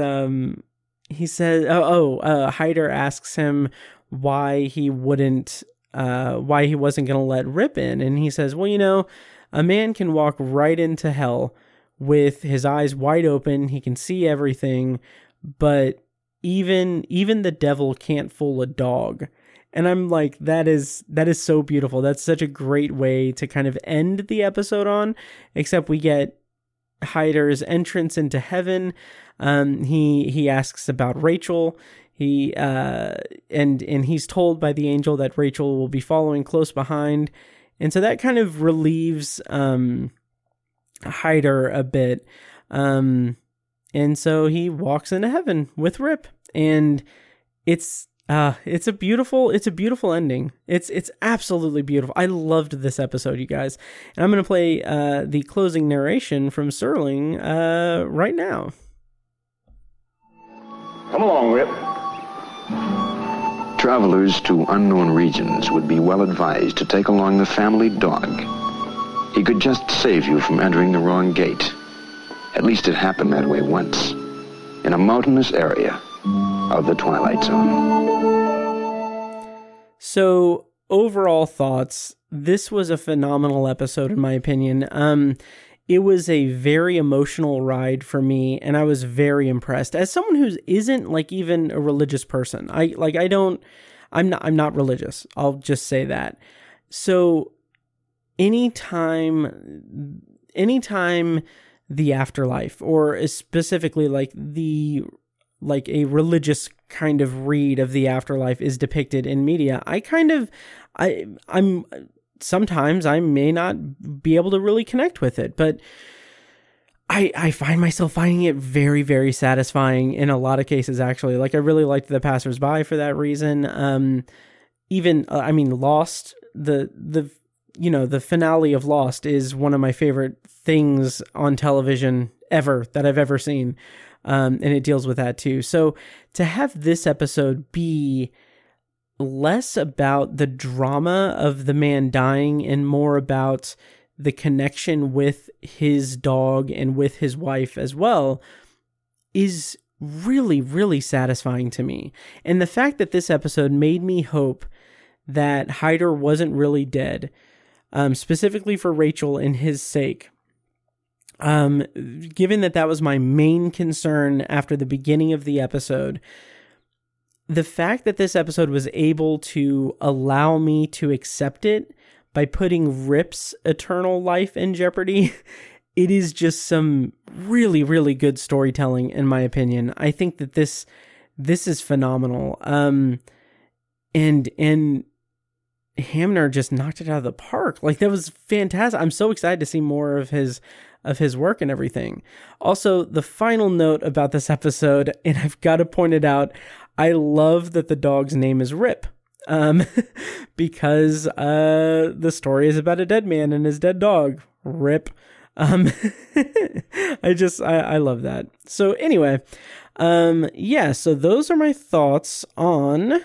Hyder asks him why he wasn't going to let Rip in. And he says, well, a man can walk right into hell with his eyes wide open. He can see everything, but even the devil can't fool a dog. And I'm like, that is so beautiful. That's such a great way to kind of end the episode on, except we get Hyder's entrance into heaven. He asks about Rachel. And he's told by the angel that Rachel will be following close behind. And so that kind of relieves Hyder a bit. And so he walks into heaven with Rip, and it's a beautiful ending. It's absolutely beautiful. I loved this episode, you guys. And I'm going to play the closing narration from Serling right now. Come along, Rip. Travelers to unknown regions would be well advised to take along the family dog. He could just save you from entering the wrong gate. At least it happened that way once, in a mountainous area of the Twilight Zone. So, overall thoughts, this was a phenomenal episode in my opinion. It was a very emotional ride for me, and I was very impressed. As someone who isn't like even a religious person, I'm not religious. I'll just say that. So anytime the afterlife, or specifically like a religious kind of read of the afterlife is depicted in media, I'm sometimes I may not be able to really connect with it, but I find myself finding it very, very satisfying in a lot of cases, actually. Like, I really liked The Passersby for that reason. Lost, the finale of Lost is one of my favorite things on television ever that I've ever seen. And it deals with that too. So to have this episode be less about the drama of the man dying and more about the connection with his dog and with his wife as well is really, really satisfying to me. And the fact that this episode made me hope that Hyder wasn't really dead, specifically for Rachel and his sake. Given that was my main concern after the beginning of the episode, the fact that this episode was able to allow me to accept it by putting Rip's eternal life in jeopardy, it is just some really, really good storytelling, in my opinion. I think that this is phenomenal. And Hamner just knocked it out of the park. Like, that was fantastic. I'm so excited to see more of his work and everything. Also, the final note about this episode, and I've got to point it out, I love that the dog's name is Rip, because the story is about a dead man and his dead dog, Rip. I love that. So anyway, so those are my thoughts on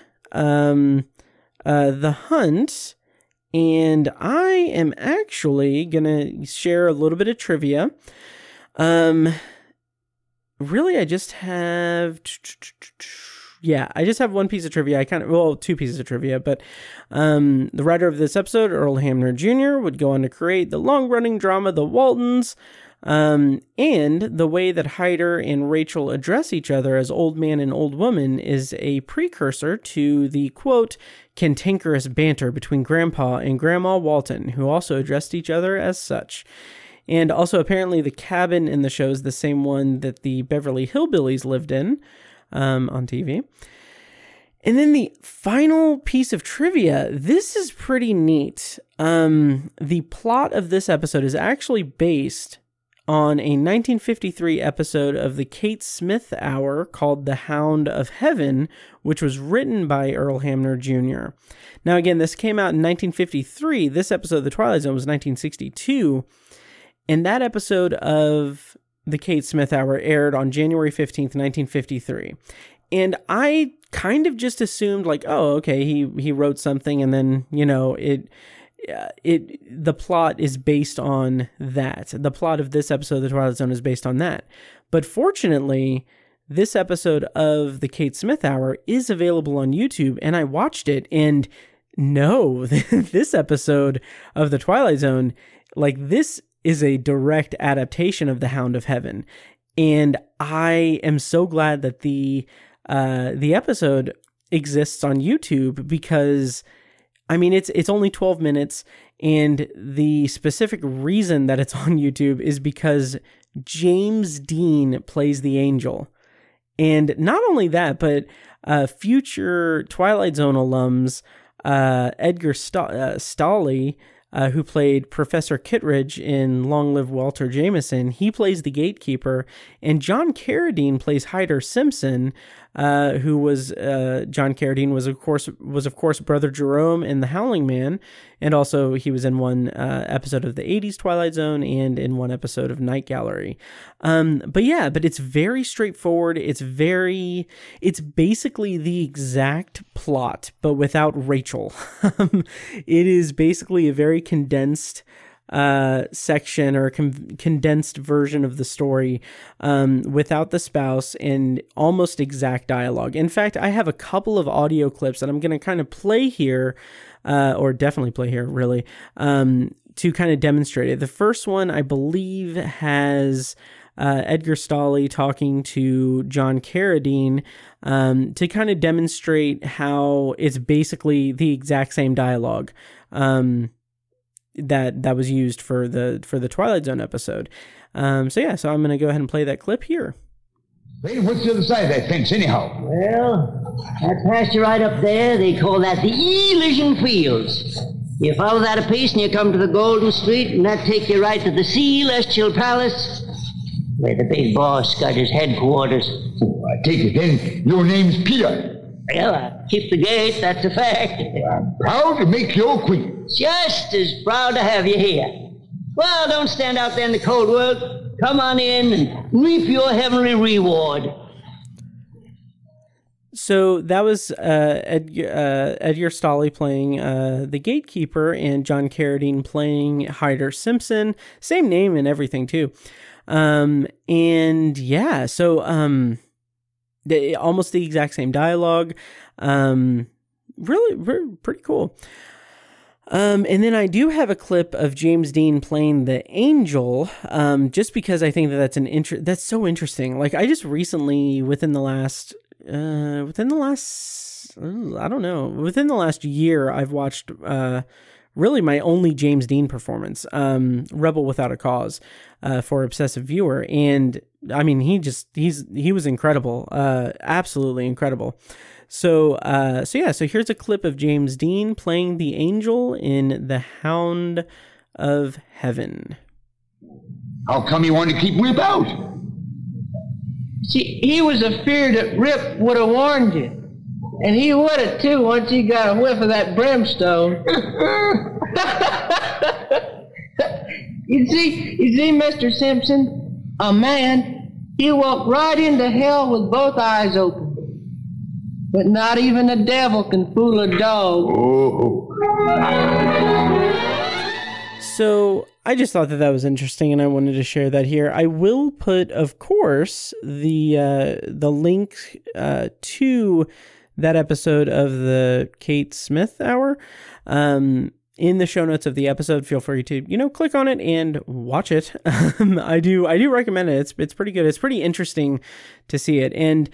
The Hunt. And I am actually gonna share a little bit of trivia. Really, I just have Yeah, I just have one piece of trivia. Two pieces of trivia, but the writer of this episode, Earl Hamner Jr., would go on to create the long-running drama The Waltons, and the way that Hyder and Rachel address each other as old man and old woman is a precursor to the, quote, cantankerous banter between Grandpa and Grandma Walton, who also addressed each other as such. And also, apparently, the cabin in the show is the same one that the Beverly Hillbillies lived in, on TV. And then the final piece of trivia, this is pretty neat. The plot of this episode is actually based on a 1953 episode of the Kate Smith Hour called The Hound of Heaven, which was written by Earl Hamner Jr. Now, again, this came out in 1953. This episode of The Twilight Zone was 1962. And that episode of the Kate Smith Hour aired on January 15th, 1953. And I kind of just assumed like, oh, okay, he wrote something and then, the plot is based on that. The plot of this episode of The Twilight Zone is based on that. But fortunately, this episode of the Kate Smith Hour is available on YouTube, and I watched it, and no, this episode of The Twilight Zone, like, this is a direct adaptation of The Hound of Heaven. And I am so glad that the episode exists on YouTube, because I mean, it's only 12 minutes, and the specific reason that it's on YouTube is because James Dean plays the angel. And not only that, but future Twilight Zone alums, Edgar Stolley, who played Professor Kittredge in Long Live Walter Jameson, he plays the gatekeeper, and John Carradine plays Hyder Simpson, who was John Carradine was of course Brother Jerome in The Howling Man, and also he was in one episode of the 80s Twilight Zone and in one episode of Night Gallery. But it's very straightforward. It's basically the exact plot, but without Rachel. It is basically a very condensed section or a condensed version of the story without the spouse and almost exact dialogue. In fact, I have a couple of audio clips that I'm going to kind of play here, or definitely play here, really, to kind of demonstrate it. The first one, I believe, has Edgar Stolley talking to John Carradine to kind of demonstrate how it's basically the exact same dialogue that was used for the Twilight Zone episode. So I'm going to go ahead and play that clip here. Hey, what's the other side of that fence, anyhow? Well, that pasture right up there, they call that the Elysian Fields. You follow that a piece and you come to the Golden Street, and that take you right to the Celestial Palace, where the big boss got his headquarters. Oh, I take it then your name's Peter. Well, I keep the gate, that's a fact. I'm proud to make you queen. Just as proud to have you here. Well, don't stand out there in the cold world. Come on in and reap your heavenly reward. So that was Edgar Stolley playing the gatekeeper, and John Carradine playing Hyder Simpson. Same name and everything, too. Almost the exact same dialogue. Really pretty cool. And then I do have a clip of James Dean playing the angel, just because I think that's so interesting. Like, I just recently, within the last year, I've watched really my only James Dean performance, Rebel Without a Cause, for Obsessive Viewer, and I mean, he was incredible, absolutely incredible. So here's a clip of James Dean playing the angel in The Hound of Heaven. How come you want to keep Rip out? See, he was afeard that Rip would have warned you. And he would have, too, once he got a whiff of that brimstone. You see, Mr. Simpson, a man, he walked right into hell with both eyes open. But not even the devil can fool a dog. Oh. So I just thought that was interesting, and I wanted to share that here. I will put, of course, the link to that episode of the Kate Smith Hour in the show notes of the episode. Feel free to, click on it and watch it. I do recommend it. It's pretty good. It's pretty interesting to see it. And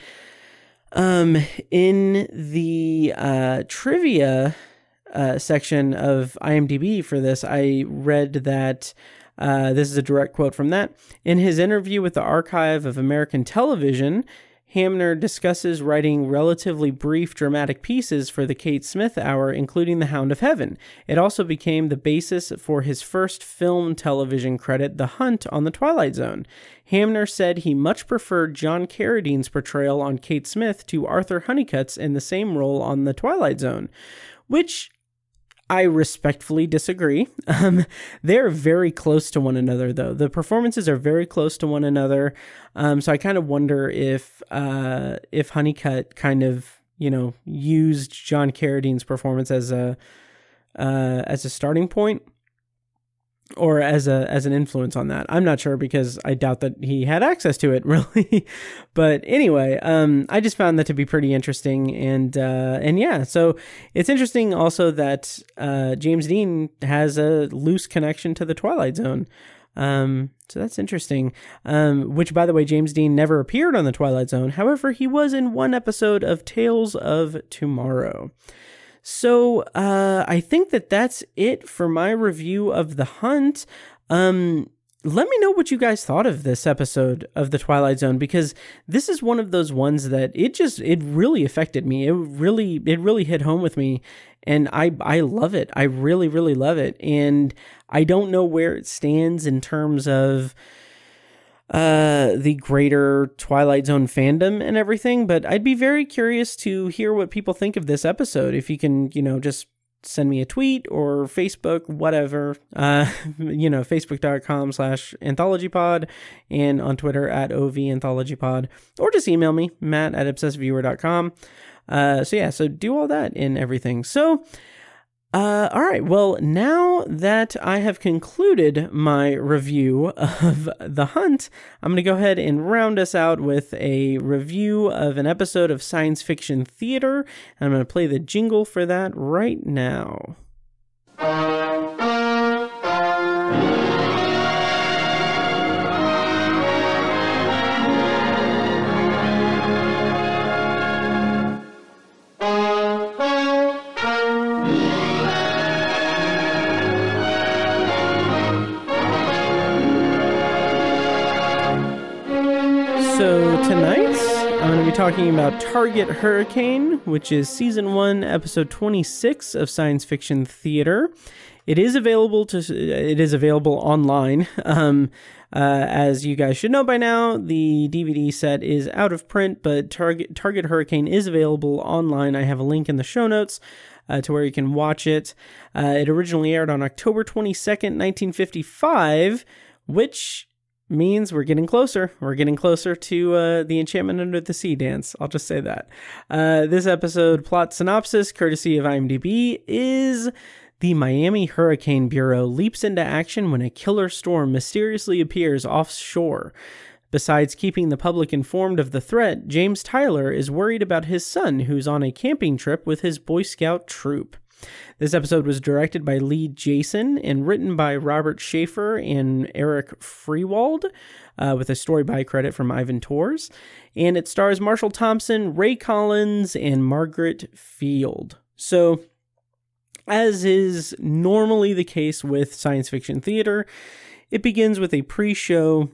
in the trivia section of IMDb for this, I read that this is a direct quote from that. In his interview with the Archive of American Television, Hamner discusses writing relatively brief dramatic pieces for the Kate Smith Hour, including The Hound of Heaven. It also became the basis for his first film television credit, The Hunt, on The Twilight Zone. Hamner said he much preferred John Carradine's portrayal on Kate Smith to Arthur Honeycutt's in the same role on The Twilight Zone, which I respectfully disagree. They're very close to one another, though. The performances are very close to one another. So I kind of wonder if Honeycutt kind of, used John Carradine's performance as a starting point, or as an influence on that. I'm not sure, because I doubt that he had access to it, really. But anyway, I just found that to be pretty interesting, and yeah, so it's interesting also that James Dean has a loose connection to the Twilight Zone. So that's interesting. Which, by the way, James Dean never appeared on the Twilight Zone. However, he was in one episode of Tales of Tomorrow. So, I think that's it for my review of The Hunt. Let me know what you guys thought of this episode of The Twilight Zone, because this is one of those ones that it really affected me. It really hit home with me, and I love it. I really, really love it. And I don't know where it stands in terms of the greater Twilight Zone fandom and everything, but I'd be very curious to hear what people think of this episode. If you can, just send me a tweet or Facebook, whatever, facebook.com/anthologypod, and on Twitter @OVAnthologypod, or just email me, matt@obsessiveviewer.com. So do all that and everything. So, all right, well, now that I have concluded my review of The Hunt, I'm going to go ahead and round us out with a review of an episode of Science Fiction Theater, and I'm going to play the jingle for that right now. So tonight, I'm going to be talking about Target Hurricane, which is Season 1, Episode 26 of Science Fiction Theater. It is available online. As you guys should know by now, the DVD set is out of print, but Target Hurricane is available online. I have a link in the show notes to where you can watch it. It originally aired on October 22nd, 1955, which means we're getting closer. We're getting closer to the Enchantment Under the Sea dance. I'll just say that. This episode plot synopsis, courtesy of IMDb, is the Miami Hurricane Bureau leaps into action when a killer storm mysteriously appears offshore. Besides keeping the public informed of the threat, James Tyler is worried about his son, who's on a camping trip with his Boy Scout troop. This episode was directed by Lee Jason and written by Robert Schaefer and Eric Freewald, with a story by credit from Ivan Tors. And it stars Marshall Thompson, Ray Collins, and Margaret Field. So, as is normally the case with science fiction theater, it begins with a pre-show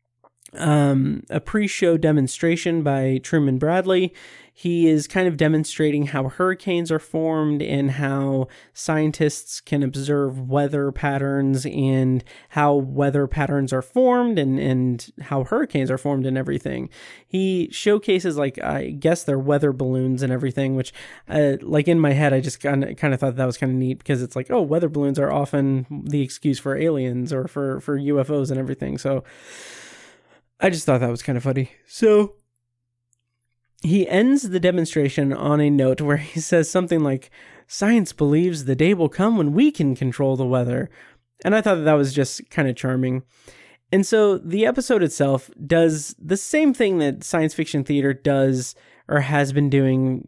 demonstration by Truman Bradley. He is kind of demonstrating how hurricanes are formed and how scientists can observe weather patterns and how weather patterns are formed and how hurricanes are formed and everything. He showcases, I guess they're weather balloons and everything, which, in my head, I just kind of thought that was kind of neat, because it's weather balloons are often the excuse for aliens or for UFOs and everything. So I just thought that was kind of funny. So he ends the demonstration on a note where he says something like, "Science believes the day will come when we can control the weather." And I thought that was just kind of charming. And so the episode itself does the same thing that science fiction theater does or has been doing,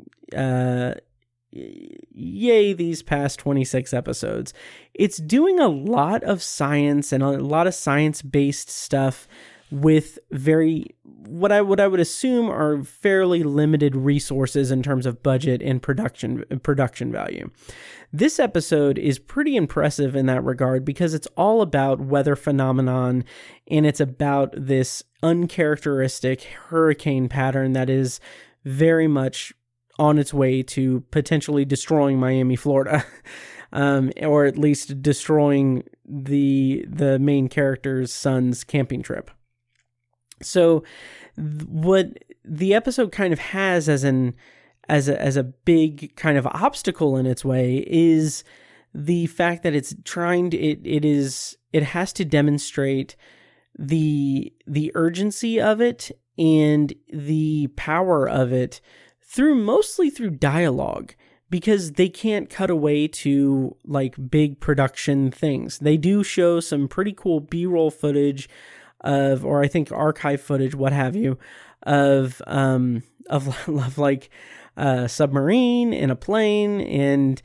these past 26 episodes. It's doing a lot of science and a lot of science-based stuff with what I would assume are fairly limited resources in terms of budget and production value. This episode is pretty impressive in that regard because it's all about weather phenomenon, and it's about this uncharacteristic hurricane pattern that is very much on its way to potentially destroying Miami, Florida, or at least destroying the main character's son's camping trip. So what the episode kind of has as a big kind of obstacle in its way is the fact that it's trying to, it has to demonstrate the urgency of it and the power of it mostly through dialogue, because they can't cut away to like big production things. They do show some pretty cool B-roll footage or I think archive footage, what have you, of like a submarine and a plane, and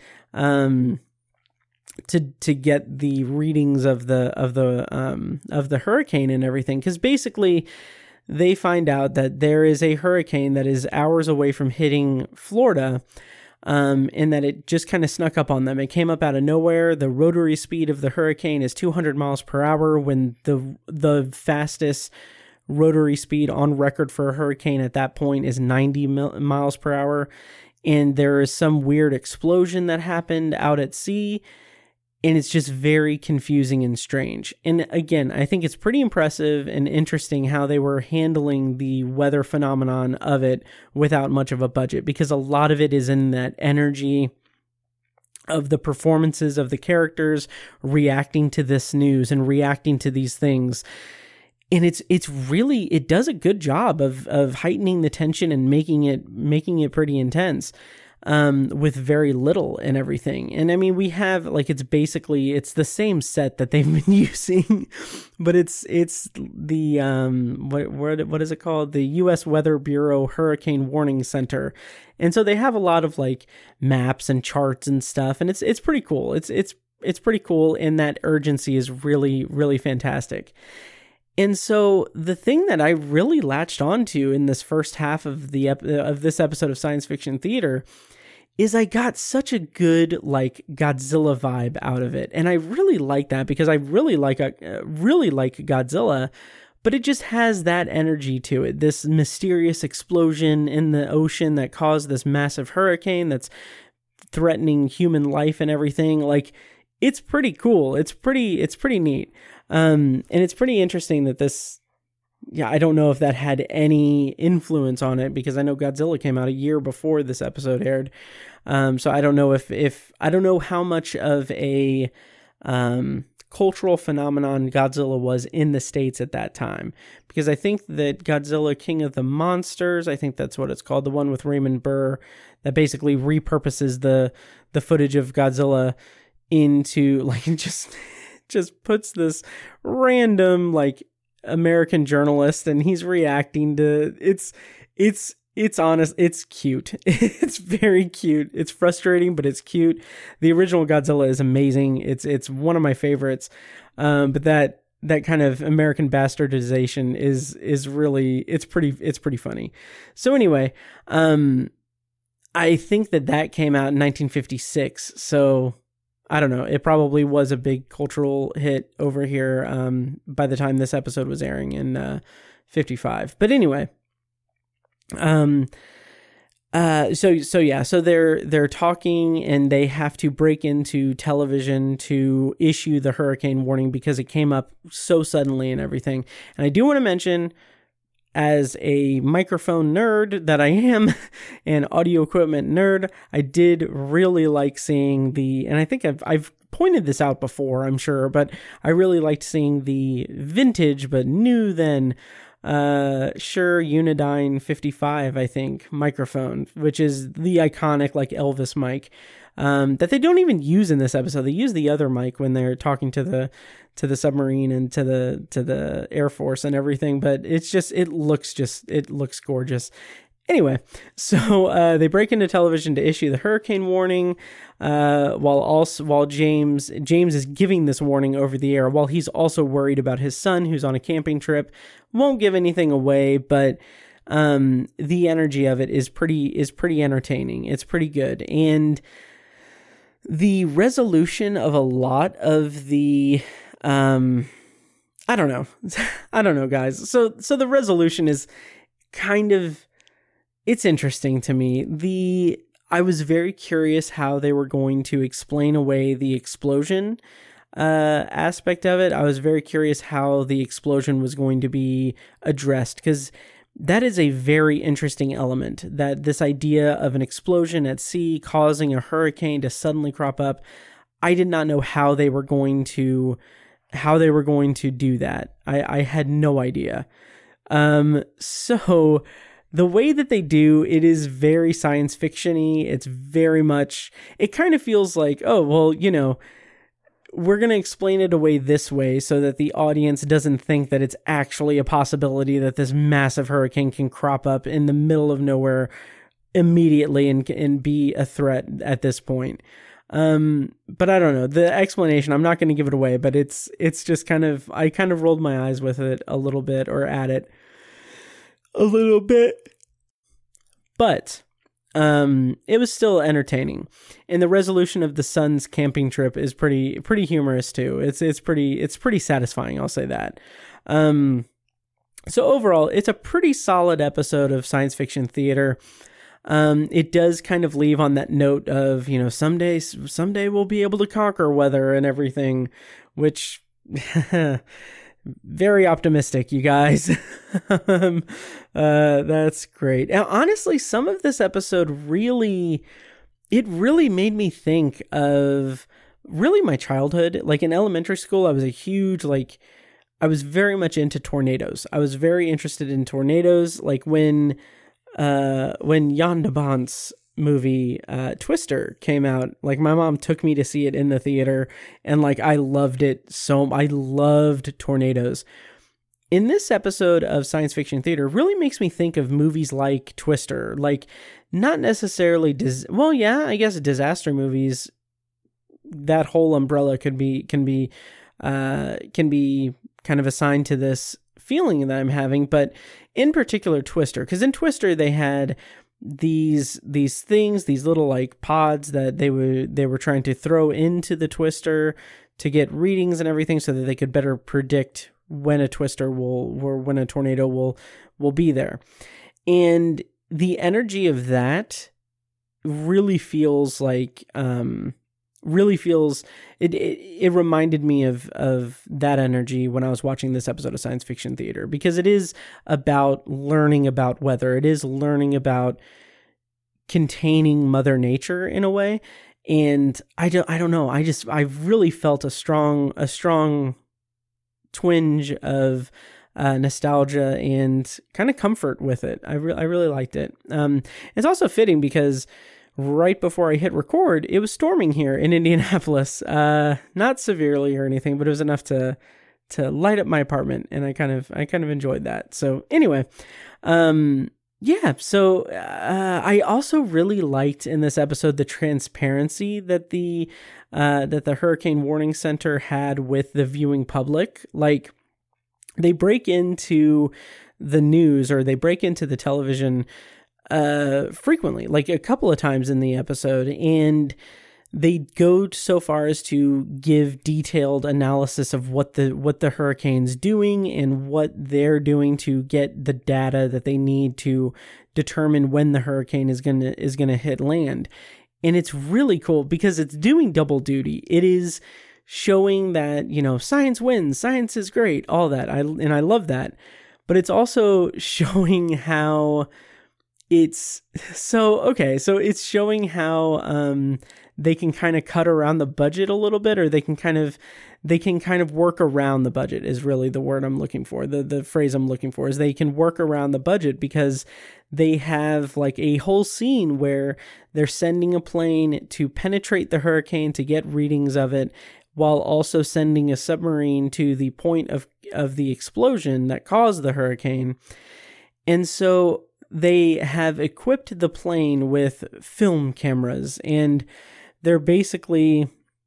to get the readings of the hurricane and everything, because basically they find out that there is a hurricane that is hours away from hitting Florida. And that it just kind of snuck up on them. It came up out of nowhere. The rotary speed of the hurricane is 200 miles per hour when the fastest rotary speed on record for a hurricane at that point is 90 miles per hour. And there is some weird explosion that happened out at sea. And it's just very confusing and strange. And again, I think it's pretty impressive and interesting how they were handling the weather phenomenon of it without much of a budget, because a lot of it is in that energy of the performances of the characters reacting to this news and reacting to these things. And it's really, it does a good job of heightening the tension and making it pretty intense. With very little and everything. And I mean, we have like, it's the same set that they've been using, but it's the, what is it called? The U.S. Weather Bureau Hurricane Warning Center. And so they have a lot of like maps and charts and stuff. And it's pretty cool. It's pretty cool. And that urgency is really, really fantastic. And so the thing that I really latched onto in this first half of this episode of Science Fiction Theater is I got such a good like Godzilla vibe out of it. And I really like that because I really like Godzilla, but it just has that energy to it. This mysterious explosion in the ocean that caused this massive hurricane that's threatening human life and everything. Like, it's pretty cool. It's pretty neat. And it's pretty interesting that this, I don't know if that had any influence on it, because I know Godzilla came out a year before this episode aired. So I don't know if I don't know how much of a cultural phenomenon Godzilla was in the States at that time, because I think that Godzilla King of the Monsters, I think that's what it's called, the one with Raymond Burr, that basically repurposes the footage of Godzilla into like just puts this random like American journalist, and he's reacting to it's honest, it's cute. It's very cute. It's frustrating, but it's cute. The original Godzilla is amazing. It's one of my favorites. But that kind of American bastardization is really, it's pretty funny. So anyway, I think that came out in 1956. So I don't know. It probably was a big cultural hit over here by the time this episode was airing in 55. But anyway, so they're talking, and they have to break into television to issue the hurricane warning because it came up so suddenly and everything. And I do want to mention, as a microphone nerd that I am, an audio equipment nerd, I did really like seeing and I think I've pointed this out before, I'm sure, but I really liked seeing the vintage but new then Shure Unidyne 55, I think, microphone, which is the iconic like Elvis mic, that they don't even use in this episode. They use the other mic when they're talking to the submarine and to the Air Force and everything, but it looks gorgeous. Anyway, so they break into television to issue the hurricane warning, while James is giving this warning over the air, while he's also worried about his son who's on a camping trip. Won't give anything away, but the energy of it is pretty entertaining. It's pretty good, and the resolution of a lot of the I don't know, guys. So the resolution is kind of, it's interesting to me. I was very curious how they were going to explain away the explosion aspect of it. I was very curious how the explosion was going to be addressed, because that is a very interesting element, that this idea of an explosion at sea causing a hurricane to suddenly crop up. I did not know how they were going to do that. I had no idea. So the way that they do it is very science fiction-y. It's very much, it kind of feels like, oh, well, we're going to explain it away this way so that the audience doesn't think that it's actually a possibility that this massive hurricane can crop up in the middle of nowhere immediately and be a threat at this point. But I don't know, the explanation, I'm not going to give it away, but it's just I kind of rolled my eyes with it a little bit, or at it a little bit, but it was still entertaining, and the resolution of the son's camping trip is pretty humorous too. It's pretty satisfying, I'll say that. So overall, it's a pretty solid episode of science fiction theater. It does kind of leave on that note of, someday we'll be able to conquer weather and everything, which very optimistic, you guys. That's great. Now, honestly, some of this episode really made me think of really my childhood. Like in elementary school, I was very much into tornadoes. I was very interested in tornadoes. Like when Jan de Bont's movie Twister came out, like my mom took me to see it in the theater, and like I loved it I loved tornadoes. In this episode of Science Fiction Theater really makes me think of movies like Twister, like not necessarily I guess disaster movies. That whole umbrella can be kind of assigned to this feeling that I'm having, but in particular Twister, because in Twister they had these things, these little like pods that they were trying to throw into the Twister to get readings and everything, so that they could better predict when a when a tornado will be there. And the energy of that really feels like it reminded me of that energy when I was watching this episode of Science Fiction Theater, because it is about learning about weather. It is learning about containing Mother Nature in a way. And I don't know. I really felt a strong twinge of nostalgia and kind of comfort with it. I really liked it. It's also fitting because right before I hit record, it was storming here in Indianapolis. Not severely or anything, but it was enough to light up my apartment, and I kind of enjoyed that. So anyway, so I also really liked in this episode the transparency that the Hurricane Warning Center had with the viewing public. Like, they break into the news, or they break into the television frequently, like a couple of times in the episode, and they go so far as to give detailed analysis of what the hurricane's doing and what they're doing to get the data that they need to determine when the hurricane is gonna hit land. And it's really cool because it's doing double duty. It is showing that, science wins, science is great, all that. I love that. But it's also showing how it's showing how they can kind of cut around the budget a little bit, or they can kind of they can kind of work around the budget is really the word I'm looking for. The phrase I'm looking for is they can work around the budget because they have like a whole scene where they're sending a plane to penetrate the hurricane to get readings of it, while also sending a submarine to the point of the explosion that caused the hurricane. And so they have equipped the plane with film cameras, and they're basically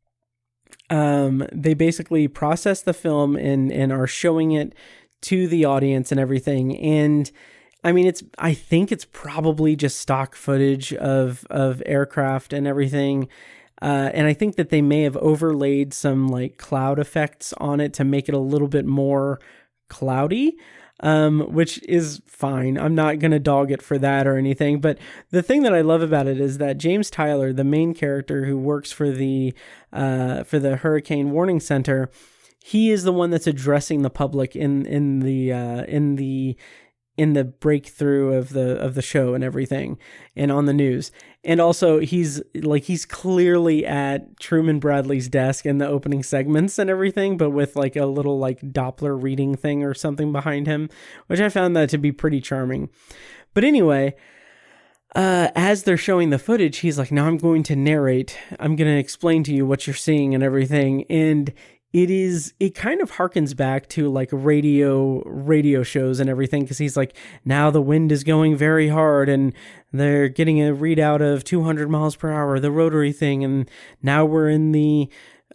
process the film and are showing it to the audience and everything. And I mean, I think it's probably just stock footage of aircraft and everything. And I think that they may have overlaid some like cloud effects on it to make it a little bit more cloudy, which is fine. I'm not going to dog it for that or anything. But the thing that I love about it is that James Tyler, the main character who works for the Hurricane Warning Center, he is the one that's addressing the public in the breakthrough of the show and everything, and on the news. And also he's clearly at Truman Bradley's desk in the opening segments and everything, but with like a little like Doppler reading thing or something behind him, which I found that to be pretty charming. But anyway, as they're showing the footage, he's like, now I'm going to narrate. I'm going to explain to you what you're seeing and everything. And it kind of harkens back to like radio shows and everything, because he's like, now the wind is going very hard and they're getting a readout of 200 miles per hour, the rotary thing, and now we're in the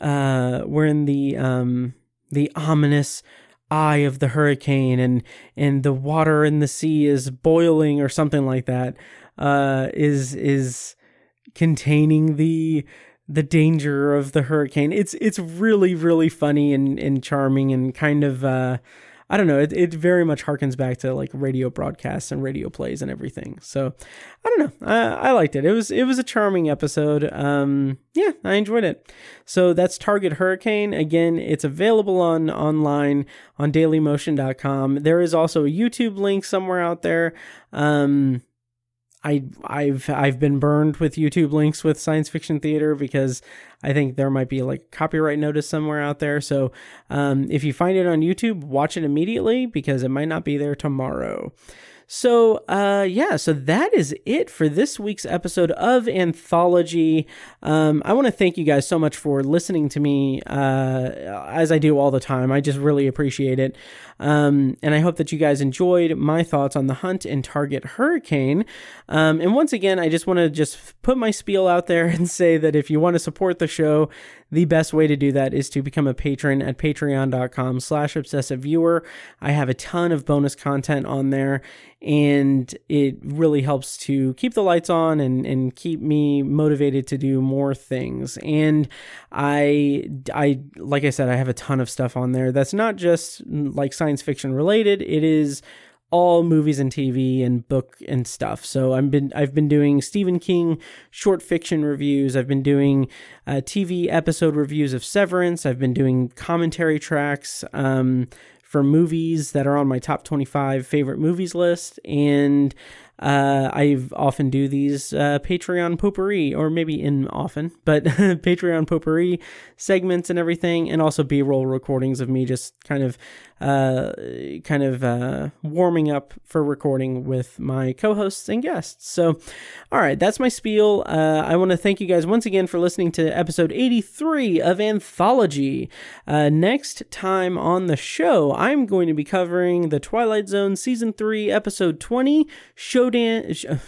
ominous eye of the hurricane, and the water in the sea is boiling or something like that, is containing the danger of the hurricane. It's really, really funny and charming, and kind of, I don't know, it very much harkens back to like radio broadcasts and radio plays and everything. So I don't know, I liked it. It was a charming episode. Yeah, I enjoyed it. So that's Target Hurricane. Again, it's available online on dailymotion.com. There is also a YouTube link somewhere out there. I've been burned with YouTube links with Science Fiction Theater because I think there might be like copyright notice somewhere out there. So if you find it on YouTube, watch it immediately because it might not be there tomorrow. So, so that is it for this week's episode of Anthology. I want to thank you guys so much for listening to me, as I do all the time. I just really appreciate it. And I hope that you guys enjoyed my thoughts on the Hunt and Target Hurricane. And once again, I just want to put my spiel out there and say that if you want to support the show, the best way to do that is to become a patron at patreon.com/obsessiveviewer. I have a ton of bonus content on there, and it really helps to keep the lights on and keep me motivated to do more things. And I like I said, I have a ton of stuff on there that's not just like science fiction related. It is all movies and TV and book and stuff. So I've been doing Stephen King short fiction reviews. I've been doing TV episode reviews of Severance. I've been doing commentary tracks for movies that are on my top 25 favorite movies list. And I often do these Patreon potpourri, or maybe but Patreon potpourri segments and everything, and also B-roll recordings of me just kind of warming up for recording with my co-hosts and guests. So, all right, that's my spiel. I want to thank you guys once again for listening to episode 83 of Anthology. Next time on the show, I'm going to be covering The Twilight Zone Season 3, Episode 20, Showdown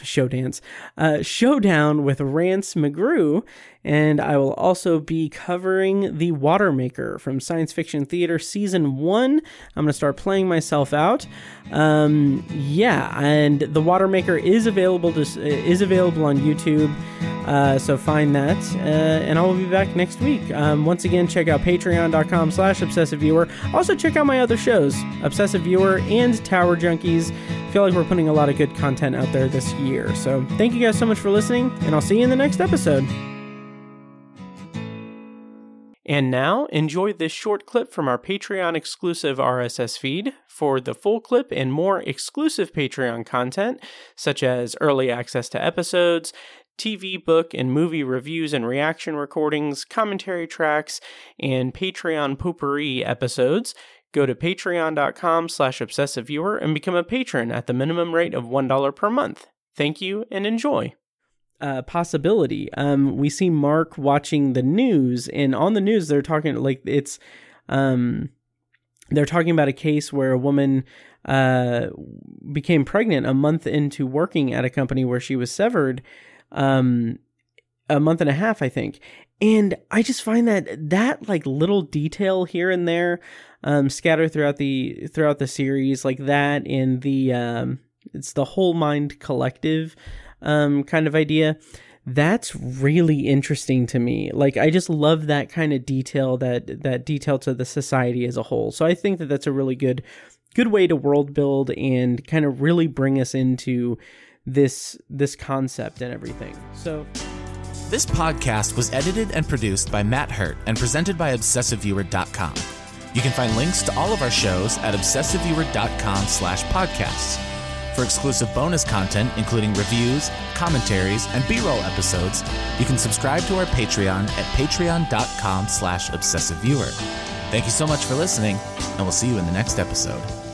with Rance McGrew, and I will also be covering The Watermaker from Science Fiction Theater Season 1. I'm going to start playing myself out. And The Watermaker is available on YouTube. So find that, and I will be back next week. Once again, check out patreon.com/obsessiveviewer. Also check out my other shows, Obsessive Viewer and Tower Junkies. I feel like we're putting a lot of good content out there this year. So thank you guys so much for listening, and I'll see you in the next episode. And now, enjoy this short clip from our Patreon exclusive RSS feed. For the full clip and more exclusive Patreon content, such as early access to episodes, TV, book, and movie reviews and reaction recordings, commentary tracks, and Patreon potpourri episodes, go to patreon.com/obsessiveviewer and become a patron at the minimum rate of $1 per month. Thank you and enjoy. Possibility. We see Mark watching the news, and on the news they're talking like it's they're talking about a case where a woman became pregnant a month into working at a company where she was severed a month and a half, I think. And I just find that like little detail here and there scattered throughout the series, like that in the it's the Whole Mind Collective kind of idea. That's really interesting to me. Like, I just love that kind of detail, that detail to the society as a whole. So I think that that's a really good way to world build and kind of really bring us into this concept and everything. So this podcast was edited and produced by Matt Hurt and presented by ObsessiveViewer.com. You can find links to all of our shows at ObsessiveViewer.com/podcasts. For exclusive bonus content, including reviews, commentaries, and B-roll episodes, you can subscribe to our Patreon at patreon.com/obsessiveviewer. Thank you so much for listening, and we'll see you in the next episode.